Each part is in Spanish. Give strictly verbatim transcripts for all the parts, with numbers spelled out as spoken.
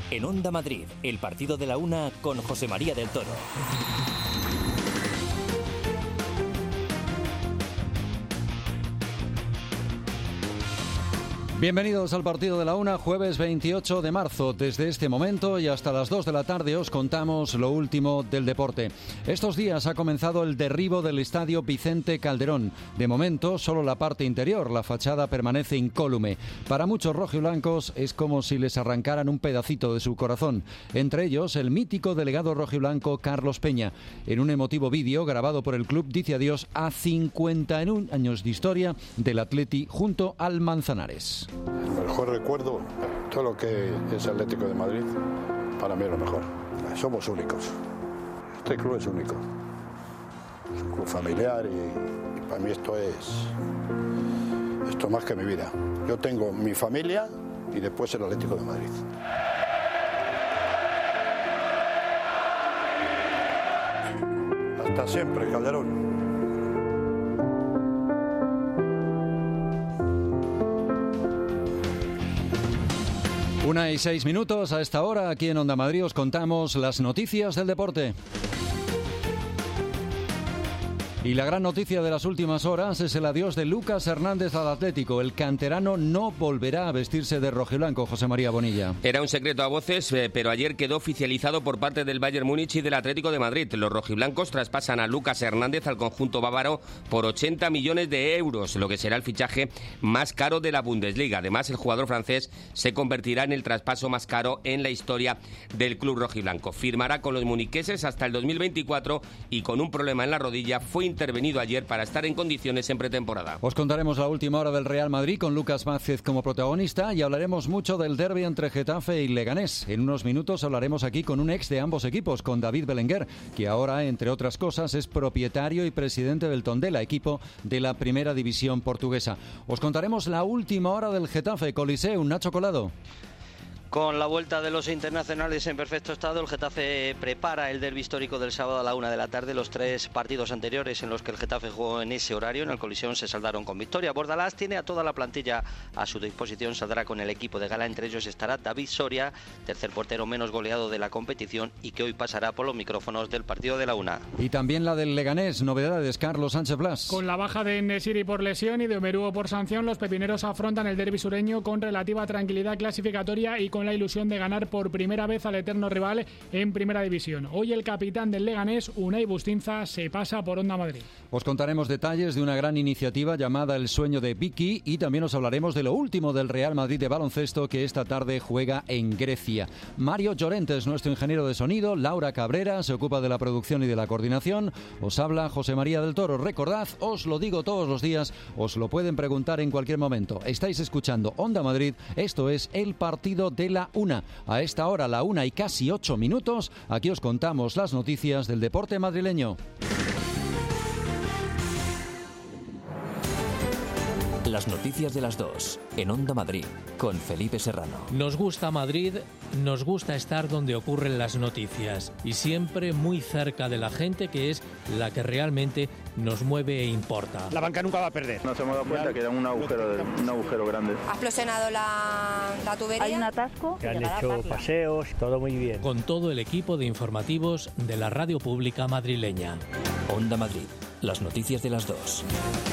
en Onda Madrid, el partido de la una con José María del Toro. Bienvenidos al partido de la una, jueves veintiocho de marzo. Desde este momento y hasta las dos de la tarde os contamos lo último del deporte. Estos días ha comenzado el derribo del estadio Vicente Calderón. De momento, solo la parte interior, la fachada, permanece incólume. Para muchos rojiblancos es como si les arrancaran un pedacito de su corazón. Entre ellos, el mítico delegado rojiblanco Carlos Peña. En un emotivo vídeo grabado por el club, dice adiós a cincuenta y uno años de historia del Atleti junto al Manzanares. El mejor recuerdo, todo lo que es Atlético de Madrid, para mí es lo mejor. Somos únicos. Este club es único. Es un club familiar y, y para mí esto es esto más que mi vida. Yo tengo mi familia y después el Atlético de Madrid. Hasta siempre, Calderón. Una y seis minutos a esta hora, aquí en Onda Madrid os contamos las noticias del deporte. Y la gran noticia de las últimas horas es el adiós de Lucas Hernández al Atlético. El canterano no volverá a vestirse de rojiblanco, José María Bonilla. Era un secreto a voces, pero ayer quedó oficializado por parte del Bayern Múnich y del Atlético de Madrid. Los rojiblancos traspasan a Lucas Hernández al conjunto bávaro por ochenta millones de euros, lo que será el fichaje más caro de la Bundesliga. Además, el jugador francés se convertirá en el traspaso más caro en la historia del club rojiblanco. Firmará con los muniqueses hasta el dos mil veinticuatro y con un problema en la rodilla fue intervenido ayer para estar en condiciones en pretemporada. Os contaremos la última hora del Real Madrid con Lucas Vázquez como protagonista y hablaremos mucho del derbi entre Getafe y Leganés. En unos minutos hablaremos aquí con un ex de ambos equipos, con David Belenguer, que ahora, entre otras cosas, es propietario y presidente del Tondela, equipo de la primera división portuguesa. Os contaremos la última hora del Getafe, Coliseo, Nacho Colado. Con la vuelta de los internacionales en perfecto estado, el Getafe prepara el derbi histórico del sábado a la una de la tarde. Los tres partidos anteriores en los que el Getafe jugó en ese horario en el Coliseo se saldaron con victoria. Bordalás tiene a toda la plantilla a su disposición, saldrá con el equipo de gala. Entre ellos estará David Soria, tercer portero menos goleado de la competición y que hoy pasará por los micrófonos del partido de la una. Y también la del Leganés, novedades, Carlos Sánchez Blas. Con la baja de Nesiri por lesión y de Omeruo por sanción, los pepineros afrontan el derbi sureño con relativa tranquilidad clasificatoria y con con la ilusión de ganar por primera vez al eterno rival en Primera División. Hoy el capitán del Leganés, Unai Bustinza, se pasa por Onda Madrid. Os contaremos detalles de una gran iniciativa llamada El Sueño de Vicky y también os hablaremos de lo último del Real Madrid de baloncesto que esta tarde juega en Grecia. Mario Llorente es nuestro ingeniero de sonido, Laura Cabrera se ocupa de la producción y de la coordinación. Os habla José María del Toro. Recordad, os lo digo todos los días, os lo pueden preguntar en cualquier momento. Estáis escuchando Onda Madrid, esto es el partido de la una. A esta hora, la una y casi ocho minutos, aquí os contamos las noticias del deporte madrileño. Las noticias de las dos, en Onda Madrid, con Felipe Serrano. Nos gusta Madrid, nos gusta estar donde ocurren las noticias y siempre muy cerca de la gente, que es la que realmente nos mueve e importa. La banca nunca va a perder. Nos hemos dado cuenta que era un agujero, un agujero grande. Ha explosionado la, la tubería. Hay un atasco. Que han hecho paseos, todo muy bien. Con todo el equipo de informativos de la radio pública madrileña. Onda Madrid, las noticias de las dos.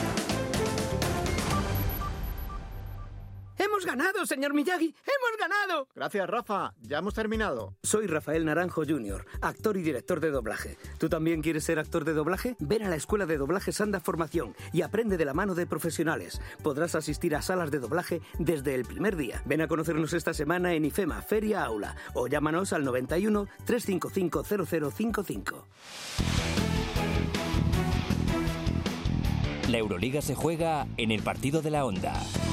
¡Hemos ganado, señor Miyagi! ¡Hemos ganado! Gracias, Rafa. Ya hemos terminado. Soy Rafael Naranjo junior, actor y director de doblaje. ¿Tú también quieres ser actor de doblaje? Ven a la Escuela de Doblaje Sanda Formación y aprende de la mano de profesionales. Podrás asistir a salas de doblaje desde el primer día. Ven a conocernos esta semana en IFEMA, Feria Aula, o llámanos al noventa y uno, trescientos cincuenta y cinco, cero cero cincuenta y cinco. La Euroliga se juega en el partido de la Onda.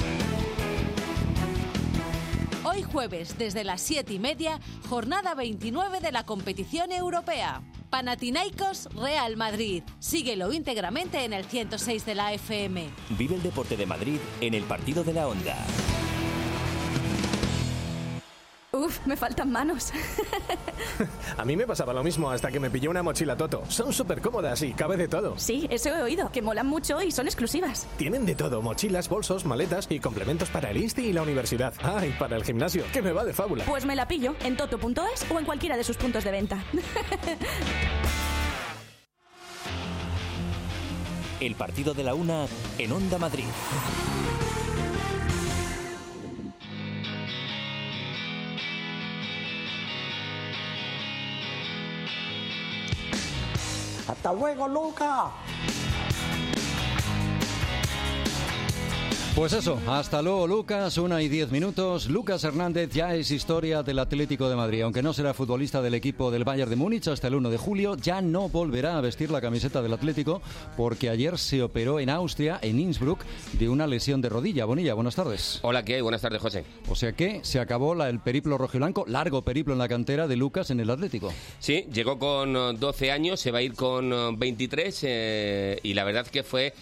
Hoy jueves, desde las siete y media, jornada veintinueve de la competición europea. Panathinaikos Real Madrid. Síguelo íntegramente en el ciento seis de la F M. Vive el deporte de Madrid en el partido de la Onda. Uf, me faltan manos. A mí me pasaba lo mismo hasta que me pillé una mochila Toto. Son súper cómodas y cabe de todo. Sí, eso he oído, que molan mucho y son exclusivas. Tienen de todo, mochilas, bolsos, maletas y complementos para el insti y la universidad. Ah, y para el gimnasio, que me va de fábula. Pues me la pillo en toto punto es o en cualquiera de sus puntos de venta. El partido de la una en Onda Madrid. ¡Hasta luego, Luca! Pues eso, hasta luego Lucas, una y diez minutos. Lucas Hernández ya es historia del Atlético de Madrid. Aunque no será futbolista del equipo del Bayern de Múnich hasta el uno de julio, ya no volverá a vestir la camiseta del Atlético porque ayer se operó en Austria, en Innsbruck, de una lesión de rodilla. Bonilla, buenas tardes. Hola, ¿qué hay? Buenas tardes, José. O sea que se acabó la, el periplo rojiblanco, largo periplo en la cantera de Lucas en el Atlético. Sí, llegó con doce años, se va a ir con veintitrés eh, y la verdad que fue...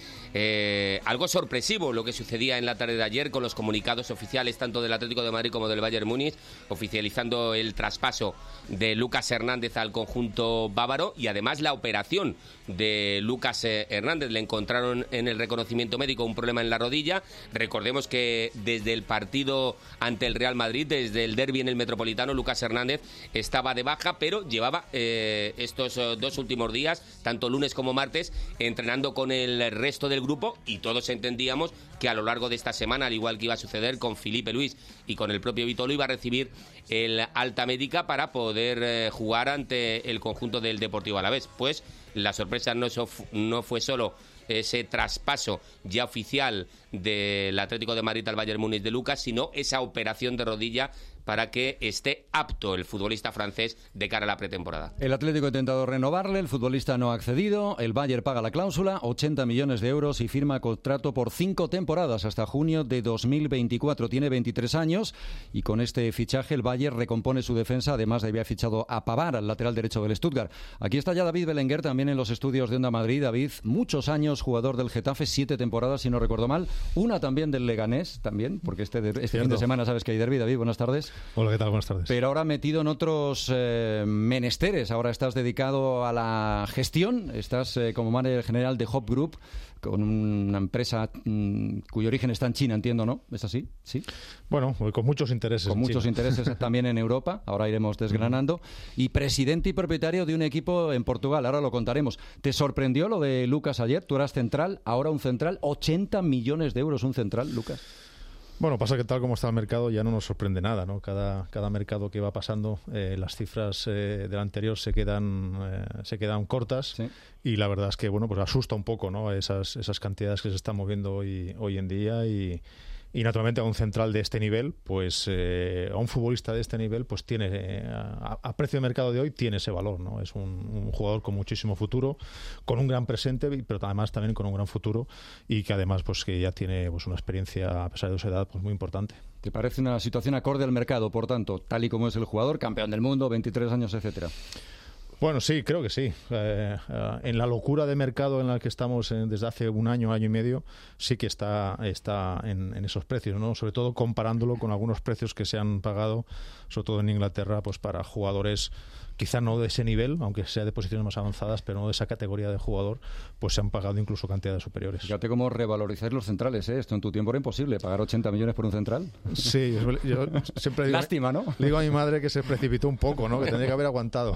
Eh, algo sorpresivo lo que sucedía en la tarde de ayer con los comunicados oficiales tanto del Atlético de Madrid como del Bayern Múnich oficializando el traspaso de Lucas Hernández al conjunto bávaro y además la operación de Lucas Hernández. Le encontraron en el reconocimiento médico un problema en la rodilla. Recordemos que desde el partido ante el Real Madrid, desde el derbi en el Metropolitano, Lucas Hernández estaba de baja, pero llevaba eh, estos dos últimos días, tanto lunes como martes, entrenando con el resto del grupo y todos entendíamos que a lo largo de esta semana, al igual que iba a suceder con Filipe Luis y con el propio Vitolo, iba a recibir el alta médica para poder eh, jugar ante el conjunto del Deportivo Alavés. Pues la sorpresa no, so, no fue solo ese traspaso ya oficial del Atlético de Madrid al Bayern Múnich de Lucas, sino esa operación de rodilla para que esté apto el futbolista francés de cara a la pretemporada. El Atlético ha intentado renovarle, el futbolista no ha accedido, el Bayern paga la cláusula, ochenta millones de euros y firma contrato por cinco temporadas hasta junio de dos mil veinticuatro. Tiene veintitrés años y con este fichaje el Bayern recompone su defensa, además de haber fichado a Pavard, al lateral derecho del Stuttgart. Aquí está ya David Belenguer también en los estudios de Onda Madrid. David, muchos años jugador del Getafe, siete temporadas si no recuerdo mal, una también del Leganés, también, porque este, este fin de semana sabes que hay derbi. David, buenas tardes. Hola, ¿qué tal? Buenas tardes. Pero ahora metido en otros eh, menesteres. Ahora estás dedicado a la gestión. Estás eh, como manager general de Hop Group, con una empresa mmm, cuyo origen está en China, entiendo, ¿no? ¿Es así? Sí. Bueno, con muchos intereses. Con en muchos China. intereses también en Europa. Ahora iremos desgranando. Y presidente y propietario de un equipo en Portugal. Ahora lo contaremos. ¿Te sorprendió lo de Lucas ayer? Tú eras central, ahora un central. ochenta millones de euros un central, Lucas. Bueno, pasa que tal como está el mercado ya no nos sorprende nada, ¿no? Cada, cada mercado que va pasando, eh, las cifras eh, del anterior se quedan eh, se quedan cortas, sí. Y la verdad es que bueno, pues asusta un poco, ¿no? Esas esas cantidades que se están moviendo hoy hoy en día y Y naturalmente a un central de este nivel, pues eh, a un futbolista de este nivel, pues tiene eh, a, a precio de mercado de hoy tiene ese valor, ¿no? Es un, un jugador con muchísimo futuro, con un gran presente, pero además también con un gran futuro y que además pues que ya tiene pues una experiencia a pesar de su edad pues muy importante. ¿Te parece una situación acorde al mercado, por tanto, tal y como es el jugador, campeón del mundo, veintitrés años, etcétera? Bueno, sí, creo que sí. Eh, eh, en la locura de mercado en la que estamos eh, desde hace un año, año y medio, sí que está, está en, en esos precios, ¿no? Sobre todo comparándolo con algunos precios que se han pagado, sobre todo en Inglaterra, pues para jugadores quizá no de ese nivel, aunque sea de posiciones más avanzadas, pero no de esa categoría de jugador, pues se han pagado incluso cantidades superiores. Fíjate cómo revalorizáis los centrales, ¿eh? Esto en tu tiempo era imposible, pagar ochenta millones por un central. Sí, yo siempre digo... Lástima, ¿no? Le digo a mi madre que se precipitó un poco, ¿no? Que tendría que haber aguantado.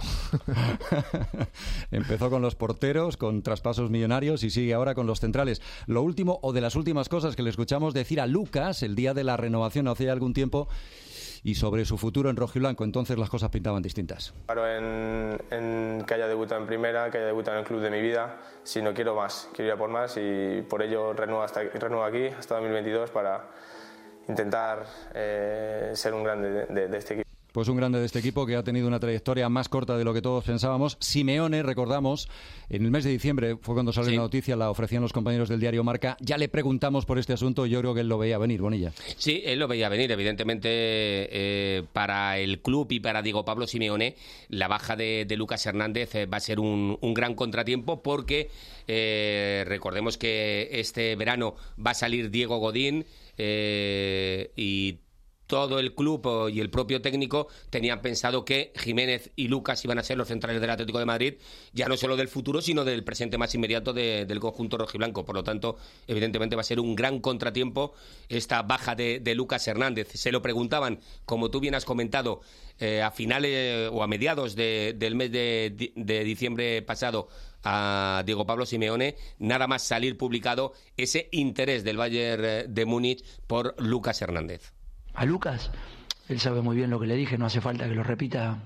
Empezó con los porteros, con traspasos millonarios y sigue ahora con los centrales. Lo último, o de las últimas cosas que le escuchamos decir a Lucas el día de la renovación hace algún tiempo, y sobre su futuro en rojiblanco, entonces las cosas pintaban distintas. Claro, en, en que haya debutado en primera, que haya debutado en el club de mi vida, si no quiero más, quiero ir a por más y por ello renuevo, hasta, renuevo aquí hasta dos mil veintidós para intentar eh, ser un grande de, de, de este equipo. Pues un grande de este equipo que ha tenido una trayectoria más corta de lo que todos pensábamos. Simeone, recordamos, en el mes de diciembre fue cuando salió sí. la noticia, la ofrecían los compañeros del diario Marca. Ya le preguntamos por este asunto y yo creo que él lo veía venir, Bonilla. Sí, él lo veía venir. Evidentemente, eh, para el club y para Diego Pablo Simeone, la baja de, de Lucas Hernández eh, va a ser un, un gran contratiempo porque eh, recordemos que este verano va a salir Diego Godín eh, y todo el club y el propio técnico tenían pensado que Jiménez y Lucas iban a ser los centrales del Atlético de Madrid, ya no solo del futuro, sino del presente más inmediato de, del conjunto rojiblanco. Por lo tanto, evidentemente va a ser un gran contratiempo esta baja de, de Lucas Hernández. Se lo preguntaban, como tú bien has comentado, eh, a finales o a mediados de, del mes de, de diciembre pasado a Diego Pablo Simeone, nada más salir publicado ese interés del Bayern de Múnich por Lucas Hernández. A Lucas, él sabe muy bien lo que le dije, no hace falta que lo repita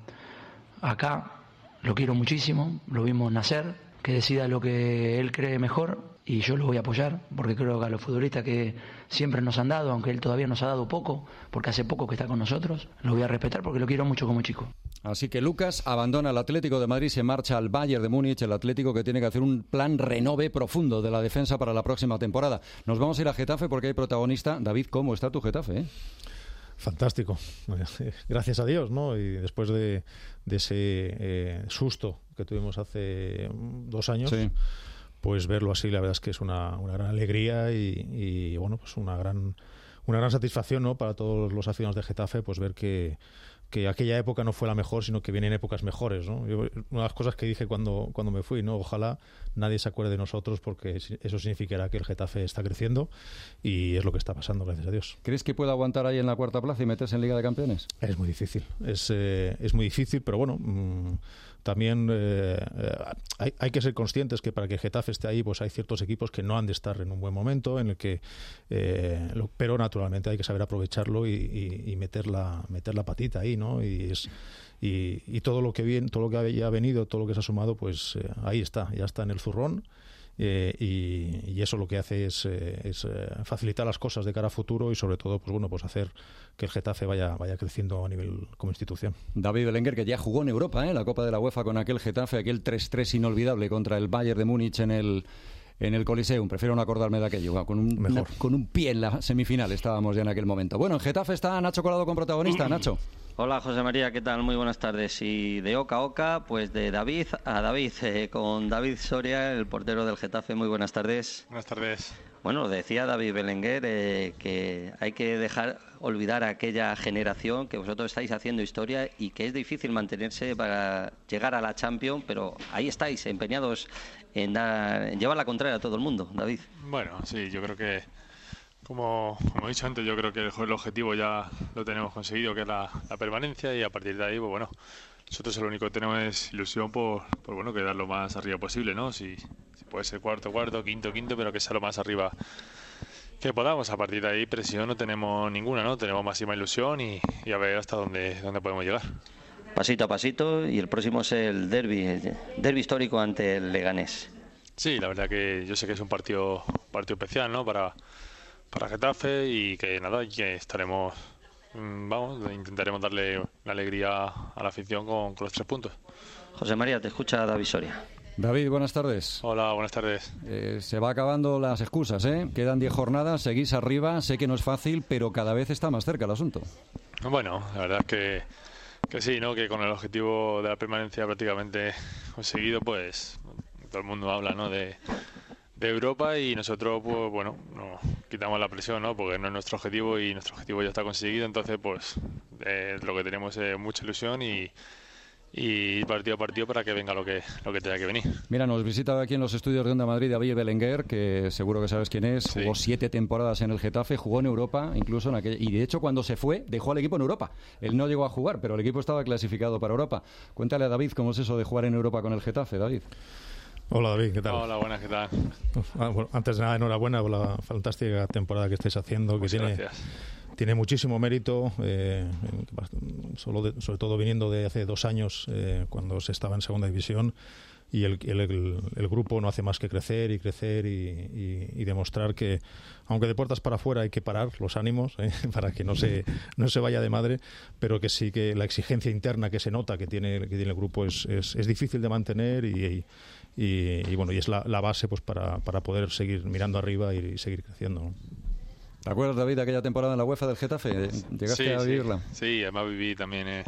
acá, lo quiero muchísimo, lo vimos nacer, que decida lo que él cree mejor y yo lo voy a apoyar, porque creo que a los futbolistas que siempre nos han dado, aunque él todavía nos ha dado poco, porque hace poco que está con nosotros, lo voy a respetar porque lo quiero mucho como chico. Así que Lucas abandona el Atlético de Madrid, se marcha al Bayern de Múnich, el Atlético que tiene que hacer un plan renove profundo de la defensa para la próxima temporada. Nos vamos a ir a Getafe porque hay protagonista. David, ¿cómo está tu Getafe? ¿Eh? Fantástico, gracias a Dios, ¿no? Y después de, de ese eh, susto que tuvimos hace dos años, sí. Pues verlo así, la verdad es que es una, una gran alegría y, y bueno, pues una gran una gran satisfacción, ¿no? Para todos los aficionados de Getafe, pues ver que que aquella época no fue la mejor, sino que vienen épocas mejores, ¿no? Yo, una de las cosas que dije cuando, cuando me fui, ¿no? Ojalá nadie se acuerde de nosotros porque eso significará que el Getafe está creciendo y es lo que está pasando, gracias a Dios. ¿Crees que puede aguantar ahí en la cuarta plaza y meterse en Liga de Campeones? Es muy difícil, es, eh, es muy difícil, pero bueno, mmm, también eh, hay, hay que ser conscientes que para que Getafe esté ahí, pues hay ciertos equipos que no han de estar en un buen momento, en el que, eh, lo, pero naturalmente hay que saber aprovecharlo y, y, y meter la, meter la patita ahí, ¿no? Y es y, y todo lo que viene, todo lo que ha venido, todo lo que se ha sumado, pues eh, ahí está, ya está en el zurrón. Eh, y, y eso lo que hace es, eh, es eh, facilitar las cosas de cara a futuro y sobre todo pues bueno pues hacer que el Getafe vaya vaya creciendo a nivel como institución. David Belenguer, que ya jugó en Europa, ¿eh? La Copa de la UEFA con aquel Getafe, aquel tres tres inolvidable contra el Bayern de Múnich en el en el Coliseum. Prefiero no acordarme de aquello, con un, una, con un pie en la semifinal estábamos ya en aquel momento. Bueno, en Getafe está Nacho Colado con protagonista. Nacho. Hola José María, ¿qué tal? Muy buenas tardes. Y de oca a oca, pues de David a David, eh, con David Soria, el portero del Getafe. Muy buenas tardes. Buenas tardes. Bueno, decía David Belenguer eh, que hay que dejar olvidar a aquella generación, que vosotros estáis haciendo historia y que es difícil mantenerse para llegar a la Champions, pero ahí estáis, empeñados en, dar, en llevar la contraria a todo el mundo, David. Bueno, sí, yo creo que Como, como he dicho antes, yo creo que el, el objetivo ya lo tenemos conseguido, que es la, la permanencia, y a partir de ahí, pues bueno, nosotros lo único que tenemos es ilusión por, por bueno, quedar lo más arriba posible, ¿no? Si, si puede ser cuarto, cuarto, quinto, quinto, pero que sea lo más arriba que podamos. A partir de ahí, presión no tenemos ninguna, ¿no? Tenemos máxima ilusión y, y a ver hasta dónde, dónde podemos llegar. Pasito a pasito, y el próximo es el derbi, el derbi histórico ante el Leganés. Sí, la verdad que yo sé que es un partido, partido especial, ¿no? Para para Getafe, y que nada, que estaremos, vamos, intentaremos darle la alegría a la afición con, con los tres puntos. José María, te escucha David Soria. David, buenas tardes. Hola, buenas tardes. Eh, se va acabando las excusas, ¿eh? Quedan diez jornadas, seguís arriba, sé que no es fácil, pero cada vez está más cerca el asunto. Bueno, la verdad es que, que sí, ¿no? Que con el objetivo de la permanencia prácticamente conseguido, pues todo el mundo habla, ¿no? de de Europa, y nosotros pues bueno, nos quitamos la presión, ¿no? Porque no es nuestro objetivo y nuestro objetivo ya está conseguido. Entonces pues eh, lo que tenemos es mucha ilusión y, y partido a partido para que venga lo que lo que tenga que venir. Mira, nos visita aquí en los estudios de Onda Madrid David Belenguer, que seguro que sabes quién es. Sí. Jugó siete temporadas en el Getafe, jugó en Europa, incluso en aquel, y de hecho cuando se fue dejó al equipo en Europa. Él no llegó a jugar, pero el equipo estaba clasificado para Europa. Cuéntale a David cómo es eso de jugar en Europa con el Getafe, David. Hola David, ¿qué tal? Hola, buenas, ¿qué tal? Ah, bueno, antes de nada, enhorabuena por la fantástica temporada que estáis haciendo, que Muchas tiene, gracias. tiene muchísimo mérito, eh, solo de, sobre todo viniendo de hace dos años, eh, cuando se estaba en segunda división, y el, el, el, el grupo no hace más que crecer y crecer y, y, y demostrar que, aunque de puertas para afuera hay que parar los ánimos, eh, para que no se, no se vaya de madre, pero que sí que la exigencia interna que se nota que tiene, que tiene el grupo es, es, es difícil de mantener y, y Y, y bueno, y es la, la base pues para, para poder seguir mirando arriba y, y seguir creciendo, ¿no? ¿Te acuerdas, David, de aquella temporada en la UEFA del Getafe? ¿Llegaste sí, a vivirla? Sí, sí, además viví también eh,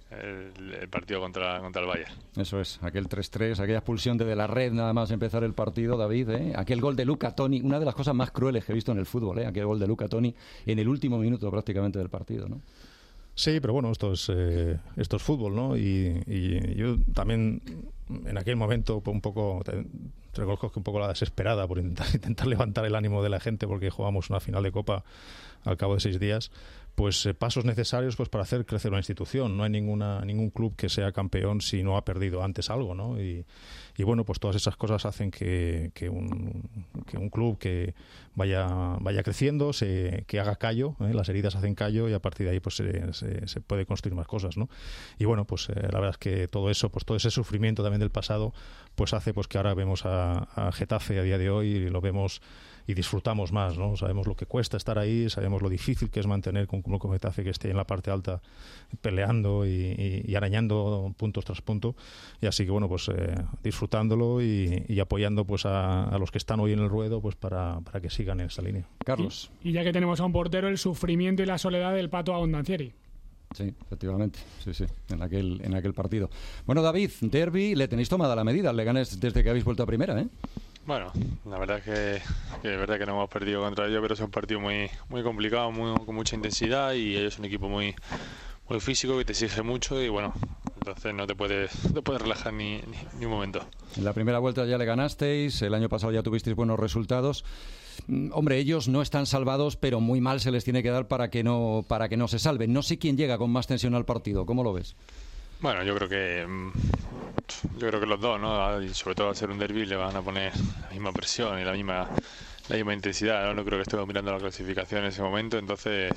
el, el partido contra, contra el Bayern. Eso es, aquel tres tres, aquella expulsión de De la Red nada más empezar el partido, David, ¿eh? Aquel gol de Luca Toni, una de las cosas más crueles que he visto en el fútbol, ¿eh? Aquel gol de Luca Toni en el último minuto prácticamente del partido, ¿no? Sí, pero bueno, esto es, eh, esto es fútbol, ¿no? Y, y yo también en aquel momento un poco, te, te reconozco que un poco la desesperada por intentar, intentar levantar el ánimo de la gente porque jugamos una final de Copa al cabo de seis días, pues eh, pasos necesarios pues para hacer crecer una institución. No hay ninguna ningún club que sea campeón si no ha perdido antes algo, ¿no? Y, y bueno, pues todas esas cosas hacen que, que, un, que un club que vaya vaya creciendo, se, que haga callo, ¿eh? Las heridas hacen callo y a partir de ahí pues se, se, se puede construir más cosas, ¿no? Y bueno, pues eh, la verdad es que todo eso, pues todo ese sufrimiento también del pasado, pues hace pues que ahora vemos a, a Getafe a día de hoy y lo vemos y disfrutamos más, ¿no? Sabemos lo que cuesta estar ahí, sabemos lo difícil que es mantener con un club como Getafe que esté en la parte alta peleando y, y, y arañando puntos tras punto, y así que bueno, pues eh, disfrutándolo y, y apoyando pues a, a los que están hoy en el ruedo pues para, para que sigan en esa línea. Carlos. Y, y ya que tenemos a un portero, el sufrimiento y la soledad del Pato Abondancieri. Sí, efectivamente, sí, sí, en aquel, en aquel partido. Bueno, David, derbi, le tenéis tomada la medida al Leganés desde que habéis vuelto a primera, ¿eh? Bueno, la verdad es que, que es verdad que no hemos perdido contra ellos, pero es un partido muy muy complicado, muy, con mucha intensidad, y ellos son un equipo muy muy físico que te exige mucho y bueno, entonces no te puedes, no te puedes relajar ni, ni, ni un momento. En la primera vuelta ya le ganasteis, el año pasado ya tuvisteis buenos resultados. Hombre, ellos no están salvados, pero muy mal se les tiene que dar para que no para que no se salven. No sé quién llega con más tensión al partido, ¿cómo lo ves? Bueno, yo creo que yo creo que los dos, ¿no? Y sobre todo al ser un derbi le van a poner la misma presión y la misma la misma intensidad, ¿no? No creo que estemos mirando la clasificación en ese momento, entonces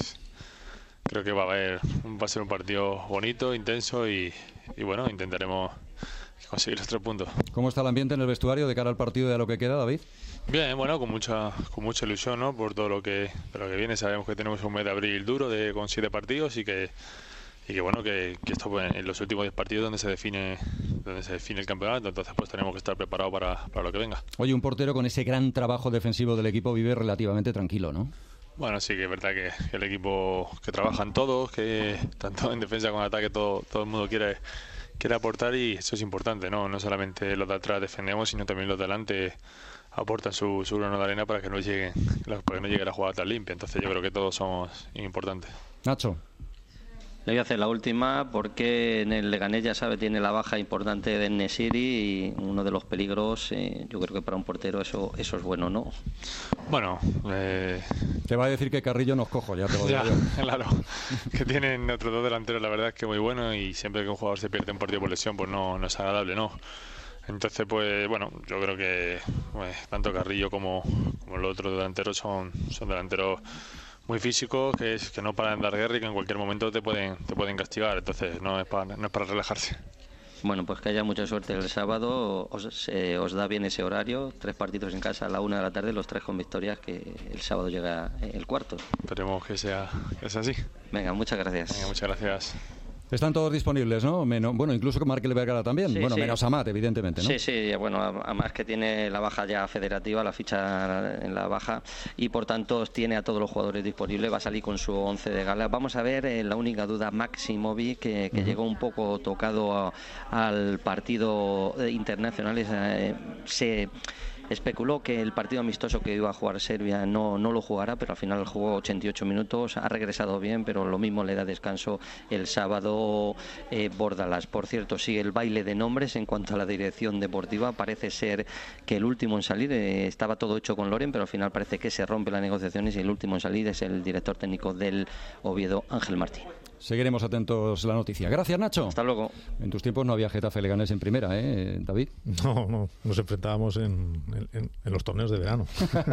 creo que va a haber va a ser un partido bonito, intenso y, y bueno, intentaremos conseguir los tres puntos. ¿Cómo está el ambiente en el vestuario de cara al partido y a lo que queda, David? Bien, bueno, con mucha con mucha ilusión, ¿no? Por todo lo que por lo que viene. Sabemos que tenemos un mes de abril duro de con siete partidos y que y que bueno que, que esto pues, en los últimos diez partidos donde se define donde se define el campeonato, entonces pues tenemos que estar preparados para, para lo que venga. Oye, un portero con ese gran trabajo defensivo del equipo vive relativamente tranquilo, ¿no? Bueno, sí que es verdad que, que el equipo que trabajan todos, que tanto en defensa como en ataque todo todo el mundo quiere quiere aportar y eso es importante, no no solamente los de atrás defendemos, sino también los de delante aportan su, su grano de arena para que no lleguen para que no llegue la jugada tan limpia. Entonces yo creo que todos somos importantes. Nacho. Le voy a hacer la última porque en el Leganés, ya sabe, tiene la baja importante de En-Nesyri y uno de los peligros, eh, yo creo que para un portero eso eso es bueno, ¿no? Bueno, eh... te va a decir que Carrillo nos cojo, ya te lo digo ya, yo. Claro, que tienen otros dos delanteros, la verdad es que muy bueno, y siempre que un jugador se pierde un partido por lesión, pues no, no es agradable, ¿no? Entonces, pues bueno, yo creo que pues, tanto Carrillo como, como los otros delanteros son, son delanteros muy físicos, que es que no paran de dar guerra y que en cualquier momento te pueden te pueden castigar, entonces no es para no es para relajarse. Bueno, pues que haya mucha suerte el sábado, os, eh, os da bien ese horario, tres partidos en casa a la una de la tarde, los tres con victorias, que el sábado llega el cuarto. Esperemos que sea, que sea así. Venga, muchas gracias. Venga, muchas gracias. Están todos disponibles, ¿no? Menos, bueno, incluso con Markel Vergara también. Sí, bueno, sí. menos Amat, evidentemente, ¿no? Sí, sí, bueno, además que tiene la baja ya federativa, la ficha en la baja, y por tanto tiene a todos los jugadores disponibles, va a salir con su once de gala. Vamos a ver, eh, la única duda, Maximovic, que, que uh-huh. llegó un poco tocado a, al partido internacional, eh, se... especuló que el partido amistoso que iba a jugar Serbia no, no lo jugará, pero al final jugó ochenta y ocho minutos, ha regresado bien, pero lo mismo le da descanso el sábado eh, Bordalas. Por cierto, sigue el baile de nombres en cuanto a la dirección deportiva. Parece ser que el último en salir, eh, estaba todo hecho con Loren, pero al final parece que se rompe las negociaciones y el último en salir es el director técnico del Oviedo, Ángel Martín. Seguiremos atentos a la noticia. Gracias, Nacho. Hasta luego. En tus tiempos no había Getafe Leganés en primera, ¿eh, David? No, no. Nos enfrentábamos en, en, en los torneos de verano.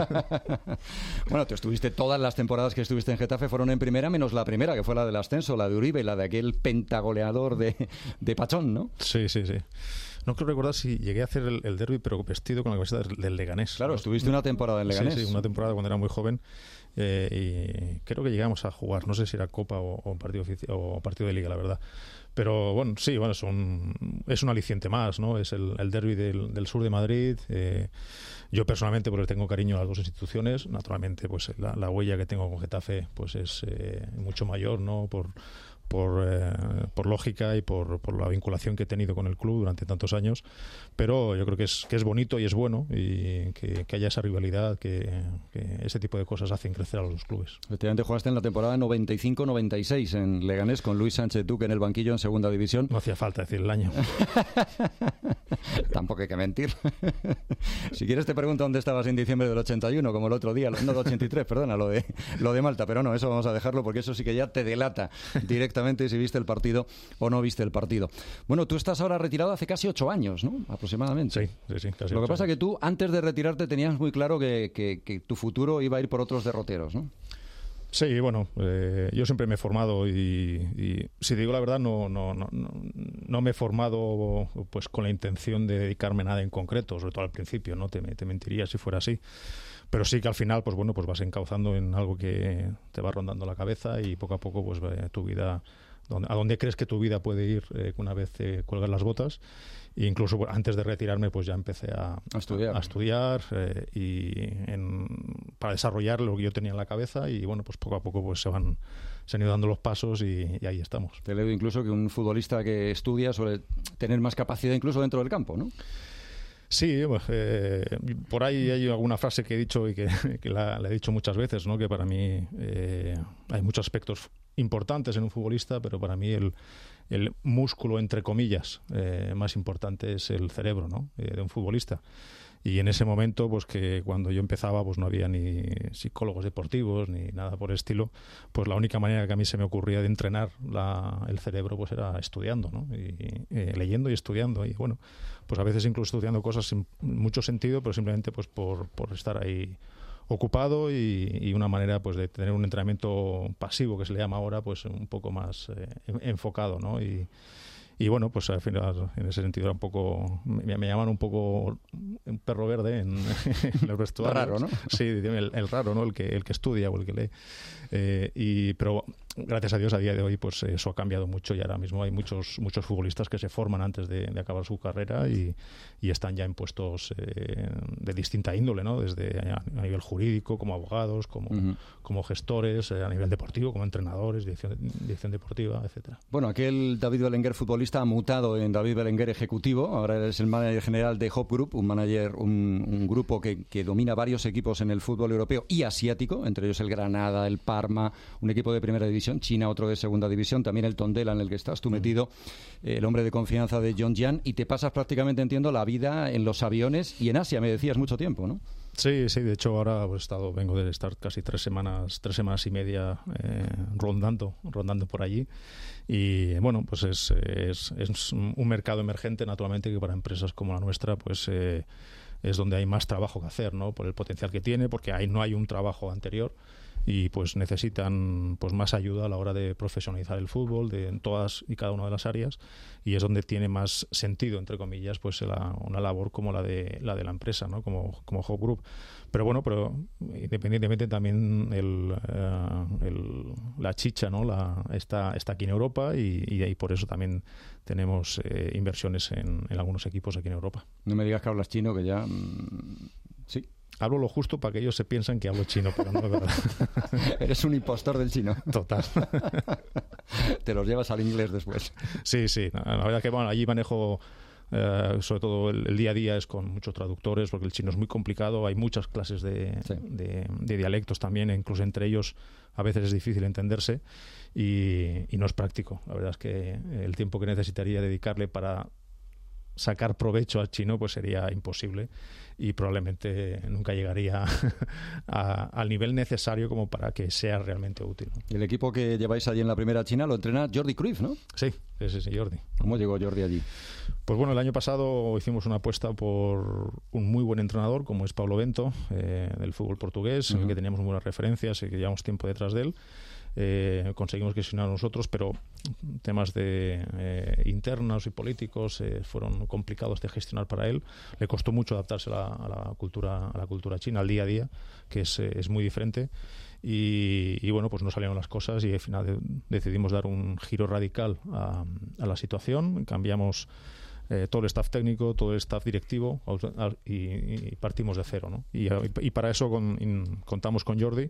Bueno, tú estuviste todas las temporadas que estuviste en Getafe fueron en primera, menos la primera, que fue la del ascenso, la de Uribe, la de aquel pentagoleador de, de Pachón, ¿no? Sí, sí, sí. No creo recordar si llegué a hacer el, el derbi, pero vestido con la camiseta del Leganés. Claro, estuviste una temporada en Leganés. Sí, sí, una temporada cuando era muy joven. Eh, y creo que llegamos a jugar, no sé si era Copa o, o partido ofici- o partido de Liga, la verdad. Pero bueno, sí, bueno, es un, es un aliciente más, ¿no? Es el, el derbi del, del sur de Madrid. Eh, yo personalmente, porque tengo cariño a las dos instituciones, naturalmente, pues la, la huella que tengo con Getafe, pues es eh, mucho mayor, ¿no? Por por, eh, por lógica y por, por la vinculación que he tenido con el club durante tantos años, pero yo creo que es, que es bonito y es bueno y que, que haya esa rivalidad, que, que ese tipo de cosas hacen crecer a los clubes. Efectivamente, jugaste en la temporada noventa y cinco noventa y seis en Leganés con Luis Sánchez Duque en el banquillo en segunda división. No hacía falta decir el año. Tampoco hay que mentir. Si quieres te pregunto dónde estabas en diciembre del ochenta y uno, como el otro día, no del ochenta y tres, perdona, lo de, lo de Malta, pero no, eso vamos a dejarlo porque eso sí que ya te delata directamente si viste el partido o no viste el partido. Bueno, tú estás ahora retirado hace casi ocho años, ¿no? Aproximadamente. Sí, sí, sí, casi Lo que ocho pasa es años. que tú, antes de retirarte, tenías muy claro que, que, que tu futuro iba a ir por otros derroteros, ¿no? Sí, bueno, eh, yo siempre me he formado y, y si te digo la verdad no, no, no, no me he formado pues con la intención de dedicarme a nada en concreto, sobre todo al principio, no te, te mentiría si fuera así, pero sí que al final pues bueno pues vas encauzando en algo que te va rondando la cabeza y poco a poco pues tu vida, a dónde crees que tu vida puede ir eh, una vez eh, cuelgas las botas. E incluso bueno, antes de retirarme pues ya empecé a, a estudiar, a estudiar eh, y en, para desarrollar lo que yo tenía en la cabeza y bueno pues poco a poco pues se van se han ido dando los pasos y, y ahí estamos. Te leo incluso que un futbolista que estudia suele tener más capacidad incluso dentro del campo, ¿no? Sí, pues, eh, por ahí hay alguna frase que he dicho y que, que la, la he dicho muchas veces, ¿no? Que para mí eh, hay muchos aspectos importantes en un futbolista, pero para mí el, el músculo, entre comillas, eh, más importante es el cerebro, ¿no? Eh, de un futbolista. Y en ese momento, pues que cuando yo empezaba, pues no había ni psicólogos deportivos ni nada por el estilo, pues la única manera que a mí se me ocurría de entrenar la, el cerebro pues era estudiando, ¿no? Y, eh, leyendo y estudiando. Y bueno, pues a veces incluso estudiando cosas sin mucho sentido, pero simplemente pues por, por estar ahí ocupado y, y una manera pues de tener un entrenamiento pasivo, que se le llama ahora, pues un poco más eh, enfocado, ¿no? Y Y bueno, pues al final, en ese sentido, era un poco. Me, me llaman un poco un perro verde en, en los vestuarios. Raro, ¿no? Sí, el, el raro, ¿no? El que, el que estudia o el que lee. Eh, y, pero gracias a Dios, a día de hoy, pues eso ha cambiado mucho y ahora mismo hay muchos muchos futbolistas que se forman antes de, de acabar su carrera y, y están ya en puestos eh, de distinta índole, ¿no? Desde a, a nivel jurídico, como abogados, como, uh-huh. como gestores, eh, a nivel deportivo, como entrenadores, dirección, dirección deportiva, etcétera. Bueno, aquel David Belenguer, futbolista, ha mutado en David Belenguer ejecutivo. Ahora es el manager general de Hop Group, un manager, un, un grupo que, que domina varios equipos en el fútbol europeo y asiático, entre ellos el Granada, el Parma, un equipo de primera división, China otro de segunda división, también el Tondela en el que estás tú metido, el hombre de confianza de John Jan, y te pasas prácticamente, entiendo, la vida en los aviones y en Asia, me decías, mucho tiempo, ¿no? Sí, sí, de hecho ahora he estado, vengo de estar casi tres semanas, tres semanas y media eh, rondando, rondando por allí. Y bueno, pues es, es, es un mercado emergente, naturalmente, que para empresas como la nuestra, pues eh, es donde hay más trabajo que hacer, ¿no? Por el potencial que tiene, porque ahí no hay un trabajo anterior y pues necesitan pues más ayuda a la hora de profesionalizar el fútbol de en todas y cada una de las áreas, y es donde tiene más sentido, entre comillas, pues la, una labor como la de la de la empresa, ¿no? Como como Hop Group. Pero bueno, pero independientemente también el, uh, el la chicha, ¿no? La está está aquí en Europa y, y ahí por eso también tenemos eh, inversiones en, en algunos equipos aquí en Europa. No me digas que hablas chino, que ya mmm, sí. Hablo lo justo para que ellos se piensen que hablo chino, pero no es verdad. Eres un impostor del chino. Total. Te los llevas al inglés después. Sí, sí. La verdad es que bueno, allí manejo, eh, sobre todo el, el día a día es con muchos traductores, porque el chino es muy complicado. Hay muchas clases de, sí. de, de dialectos también, incluso entre ellos a veces es difícil entenderse y, y no es práctico. La verdad es que el tiempo que necesitaría dedicarle para sacar provecho al chino pues sería imposible y probablemente nunca llegaría a, al nivel necesario como para que sea realmente útil, ¿no? El equipo que lleváis allí en la primera China lo entrena Jordi Cruyff, ¿no? Sí, ese sí, Jordi. ¿Cómo llegó Jordi allí? Pues bueno, el año pasado hicimos una apuesta por un muy buen entrenador como es Paulo Bento, eh, del fútbol portugués, uh-huh. en el que teníamos muy buenas referencias y que llevamos tiempo detrás de él. Eh, conseguimos que se uniera a nosotros, pero temas de eh, internos y políticos eh, fueron complicados de gestionar para él. Le costó mucho adaptarse a la, a la cultura a la cultura china, al día a día, que es, eh, es muy diferente. Y, y bueno, pues no salieron las cosas y al final de, decidimos dar un giro radical a, a la situación. Cambiamos eh, todo el staff técnico, todo el staff directivo y, y partimos de cero, ¿no? Y, y para eso con, in, contamos con Jordi,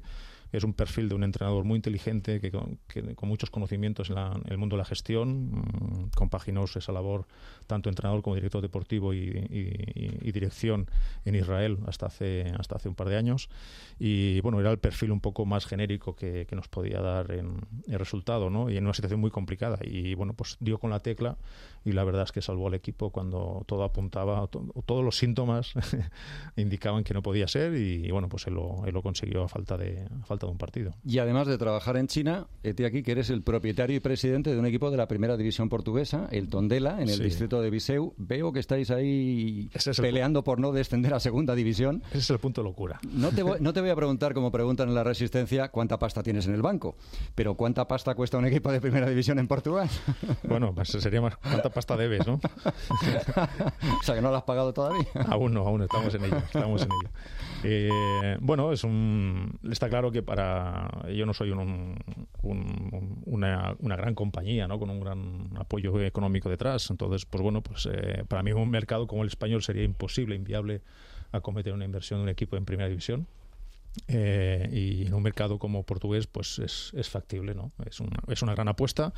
es un perfil de un entrenador muy inteligente, que, que con muchos conocimientos en, la, en el mundo de la gestión, mmm, compaginó esa labor tanto entrenador como director deportivo y, y, y dirección en Israel hasta hace, hasta hace un par de años. Y bueno, era el perfil un poco más genérico que, que nos podía dar en el resultado, ¿no? Y en una situación muy complicada. Y bueno, pues dio con la tecla y la verdad es que salvó al equipo cuando todo apuntaba, to, todos los síntomas indicaban que no podía ser y, y bueno, pues él lo, él lo consiguió a falta de a falta de un partido. Y además de trabajar en China, hete aquí que eres el propietario y presidente de un equipo de la primera división portuguesa, el Tondela, en el sí. distrito de Viseu. Veo que estáis ahí es peleando por no descender a segunda división. Ese es el punto de locura. No te voy, no te voy a preguntar, como preguntan en La Resistencia, cuánta pasta tienes en el banco, pero cuánta pasta cuesta un equipo de primera división en Portugal. Bueno, pues sería más cuánta pasta debes, ¿no? O sea, que no la has pagado todavía. Aún no, aún estamos en ello, estamos en ello. Eh, bueno, es un está claro que para yo no soy un, un, una, una gran compañía, ¿no? Con un gran apoyo económico detrás, entonces pues bueno, pues eh, para mí un mercado como el español sería imposible, inviable acometer una inversión de un equipo en primera división. Eh, y en un mercado como portugués pues es, es factible, ¿no? Es una, es una gran apuesta.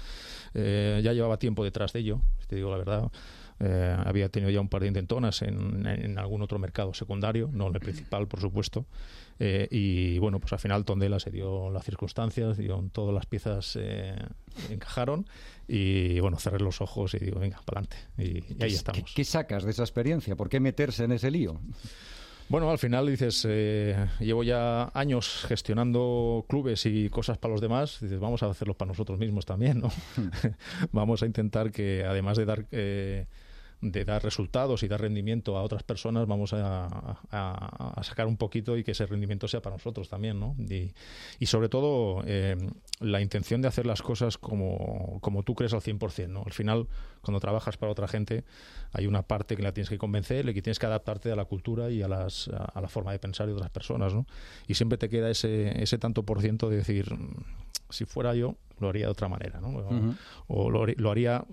Eh, ya llevaba tiempo detrás de ello, si te digo la verdad. Eh, había tenido ya un par de intentonas en, en algún otro mercado secundario, no en el principal, por supuesto. Eh, y bueno, pues al final Tondela se dio las circunstancias, dio, todas las piezas eh, encajaron y bueno, cerré los ojos y digo, venga, para adelante. Y, y ahí estamos. ¿Qué, ¿Qué sacas de esa experiencia? ¿Por qué meterse en ese lío? Bueno, al final dices, eh, llevo ya años gestionando clubes y cosas para los demás, dices, vamos a hacerlos para nosotros mismos también, ¿no? Vamos a intentar que, además de dar eh, de dar resultados y dar rendimiento a otras personas, vamos a, a, a sacar un poquito y que ese rendimiento sea para nosotros también, ¿no? Y, y sobre todo, eh, la intención de hacer las cosas como, como tú crees al cien por ciento, ¿no? Al final, cuando trabajas para otra gente, hay una parte que la tienes que convencer y que tienes que adaptarte a la cultura y a, las, a, a la forma de pensar de otras personas, ¿no? Y siempre te queda ese, ese tanto por ciento de decir, si fuera yo, lo haría de otra manera, ¿no? O, uh-huh. o lo, lo haría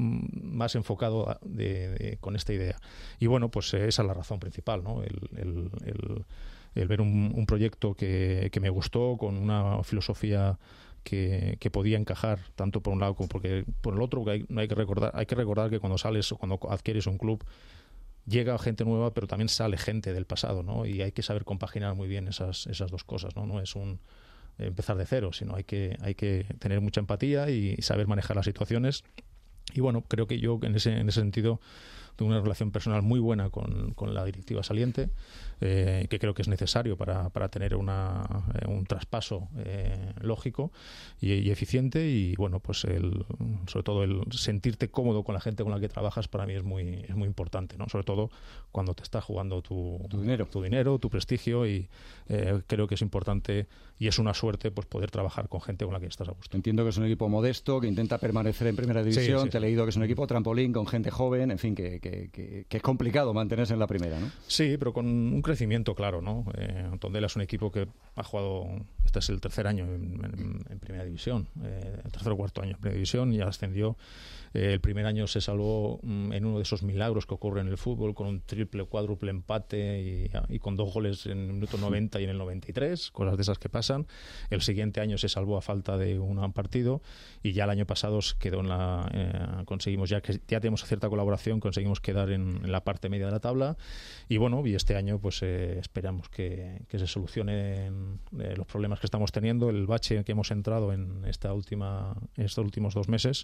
más enfocado de, de, con esta idea. Y bueno, pues esa es la razón principal, ¿no? El, el, el, el ver un, un proyecto que, que me gustó, con una filosofía que, que podía encajar tanto por un lado como porque por el otro, porque hay, no hay que recordar, hay que recordar que cuando sales o cuando adquieres un club llega gente nueva, pero también sale gente del pasado, ¿no? Y hay que saber compaginar muy bien esas, esas dos cosas, ¿no? No es un empezar de cero, sino hay que hay que tener mucha empatía y saber manejar las situaciones. Y bueno, creo que yo en ese en ese sentido tengo una relación personal muy buena con, con la directiva saliente, eh, que creo que es necesario para, para tener una, eh, un traspaso eh, lógico y, y eficiente. Y bueno, pues el, sobre todo el sentirte cómodo con la gente con la que trabajas para mí es muy es muy importante, ¿no? Sobre todo cuando te estás jugando tu, tu dinero, tu dinero, tu prestigio, y eh, creo que es importante y es una suerte pues poder trabajar con gente con la que estás a gusto. Entiendo que es un equipo modesto, que intenta permanecer en primera división. Sí, sí. Te he leído que es un equipo trampolín con gente joven, en fin, que, que, que, que es complicado mantenerse en la primera, ¿no? Sí, pero con un crecimiento claro, ¿no? Eh, Tondela es un equipo que ha jugado, este es el tercer año en, en, en primera división, eh, el tercer o cuarto año en primera división, y ascendió. Eh, el primer año se salvó mm, en uno de esos milagros que ocurren en el fútbol, con un triple, cuádruple empate y, y con dos goles en el minuto noventa y en el noventa y tres, cosas de esas que pasan. El siguiente año se salvó a falta de un partido, y ya el año pasado quedó en la eh, conseguimos, ya que ya tenemos cierta colaboración, conseguimos quedar en, en la parte media de la tabla. Y bueno, y este año pues eh, esperamos que, que se solucionen eh, los problemas que estamos teniendo, el bache que hemos entrado en esta última en estos últimos dos meses,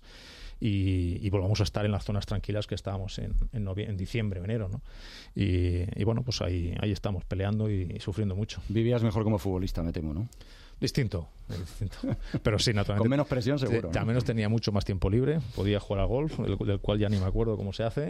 y, y volvamos a estar en las zonas tranquilas que estábamos en, en, novie- en diciembre o enero, ¿no? Y, y bueno, pues ahí, ahí estamos peleando y, y sufriendo mucho. Vivías mejor como futbolista, me temo, ¿no? Distinto, distinto. Pero sí, naturalmente. Con menos presión, seguro. Al menos tenía mucho más tiempo libre, podía jugar al golf, del, del cual ya ni me acuerdo cómo se hace.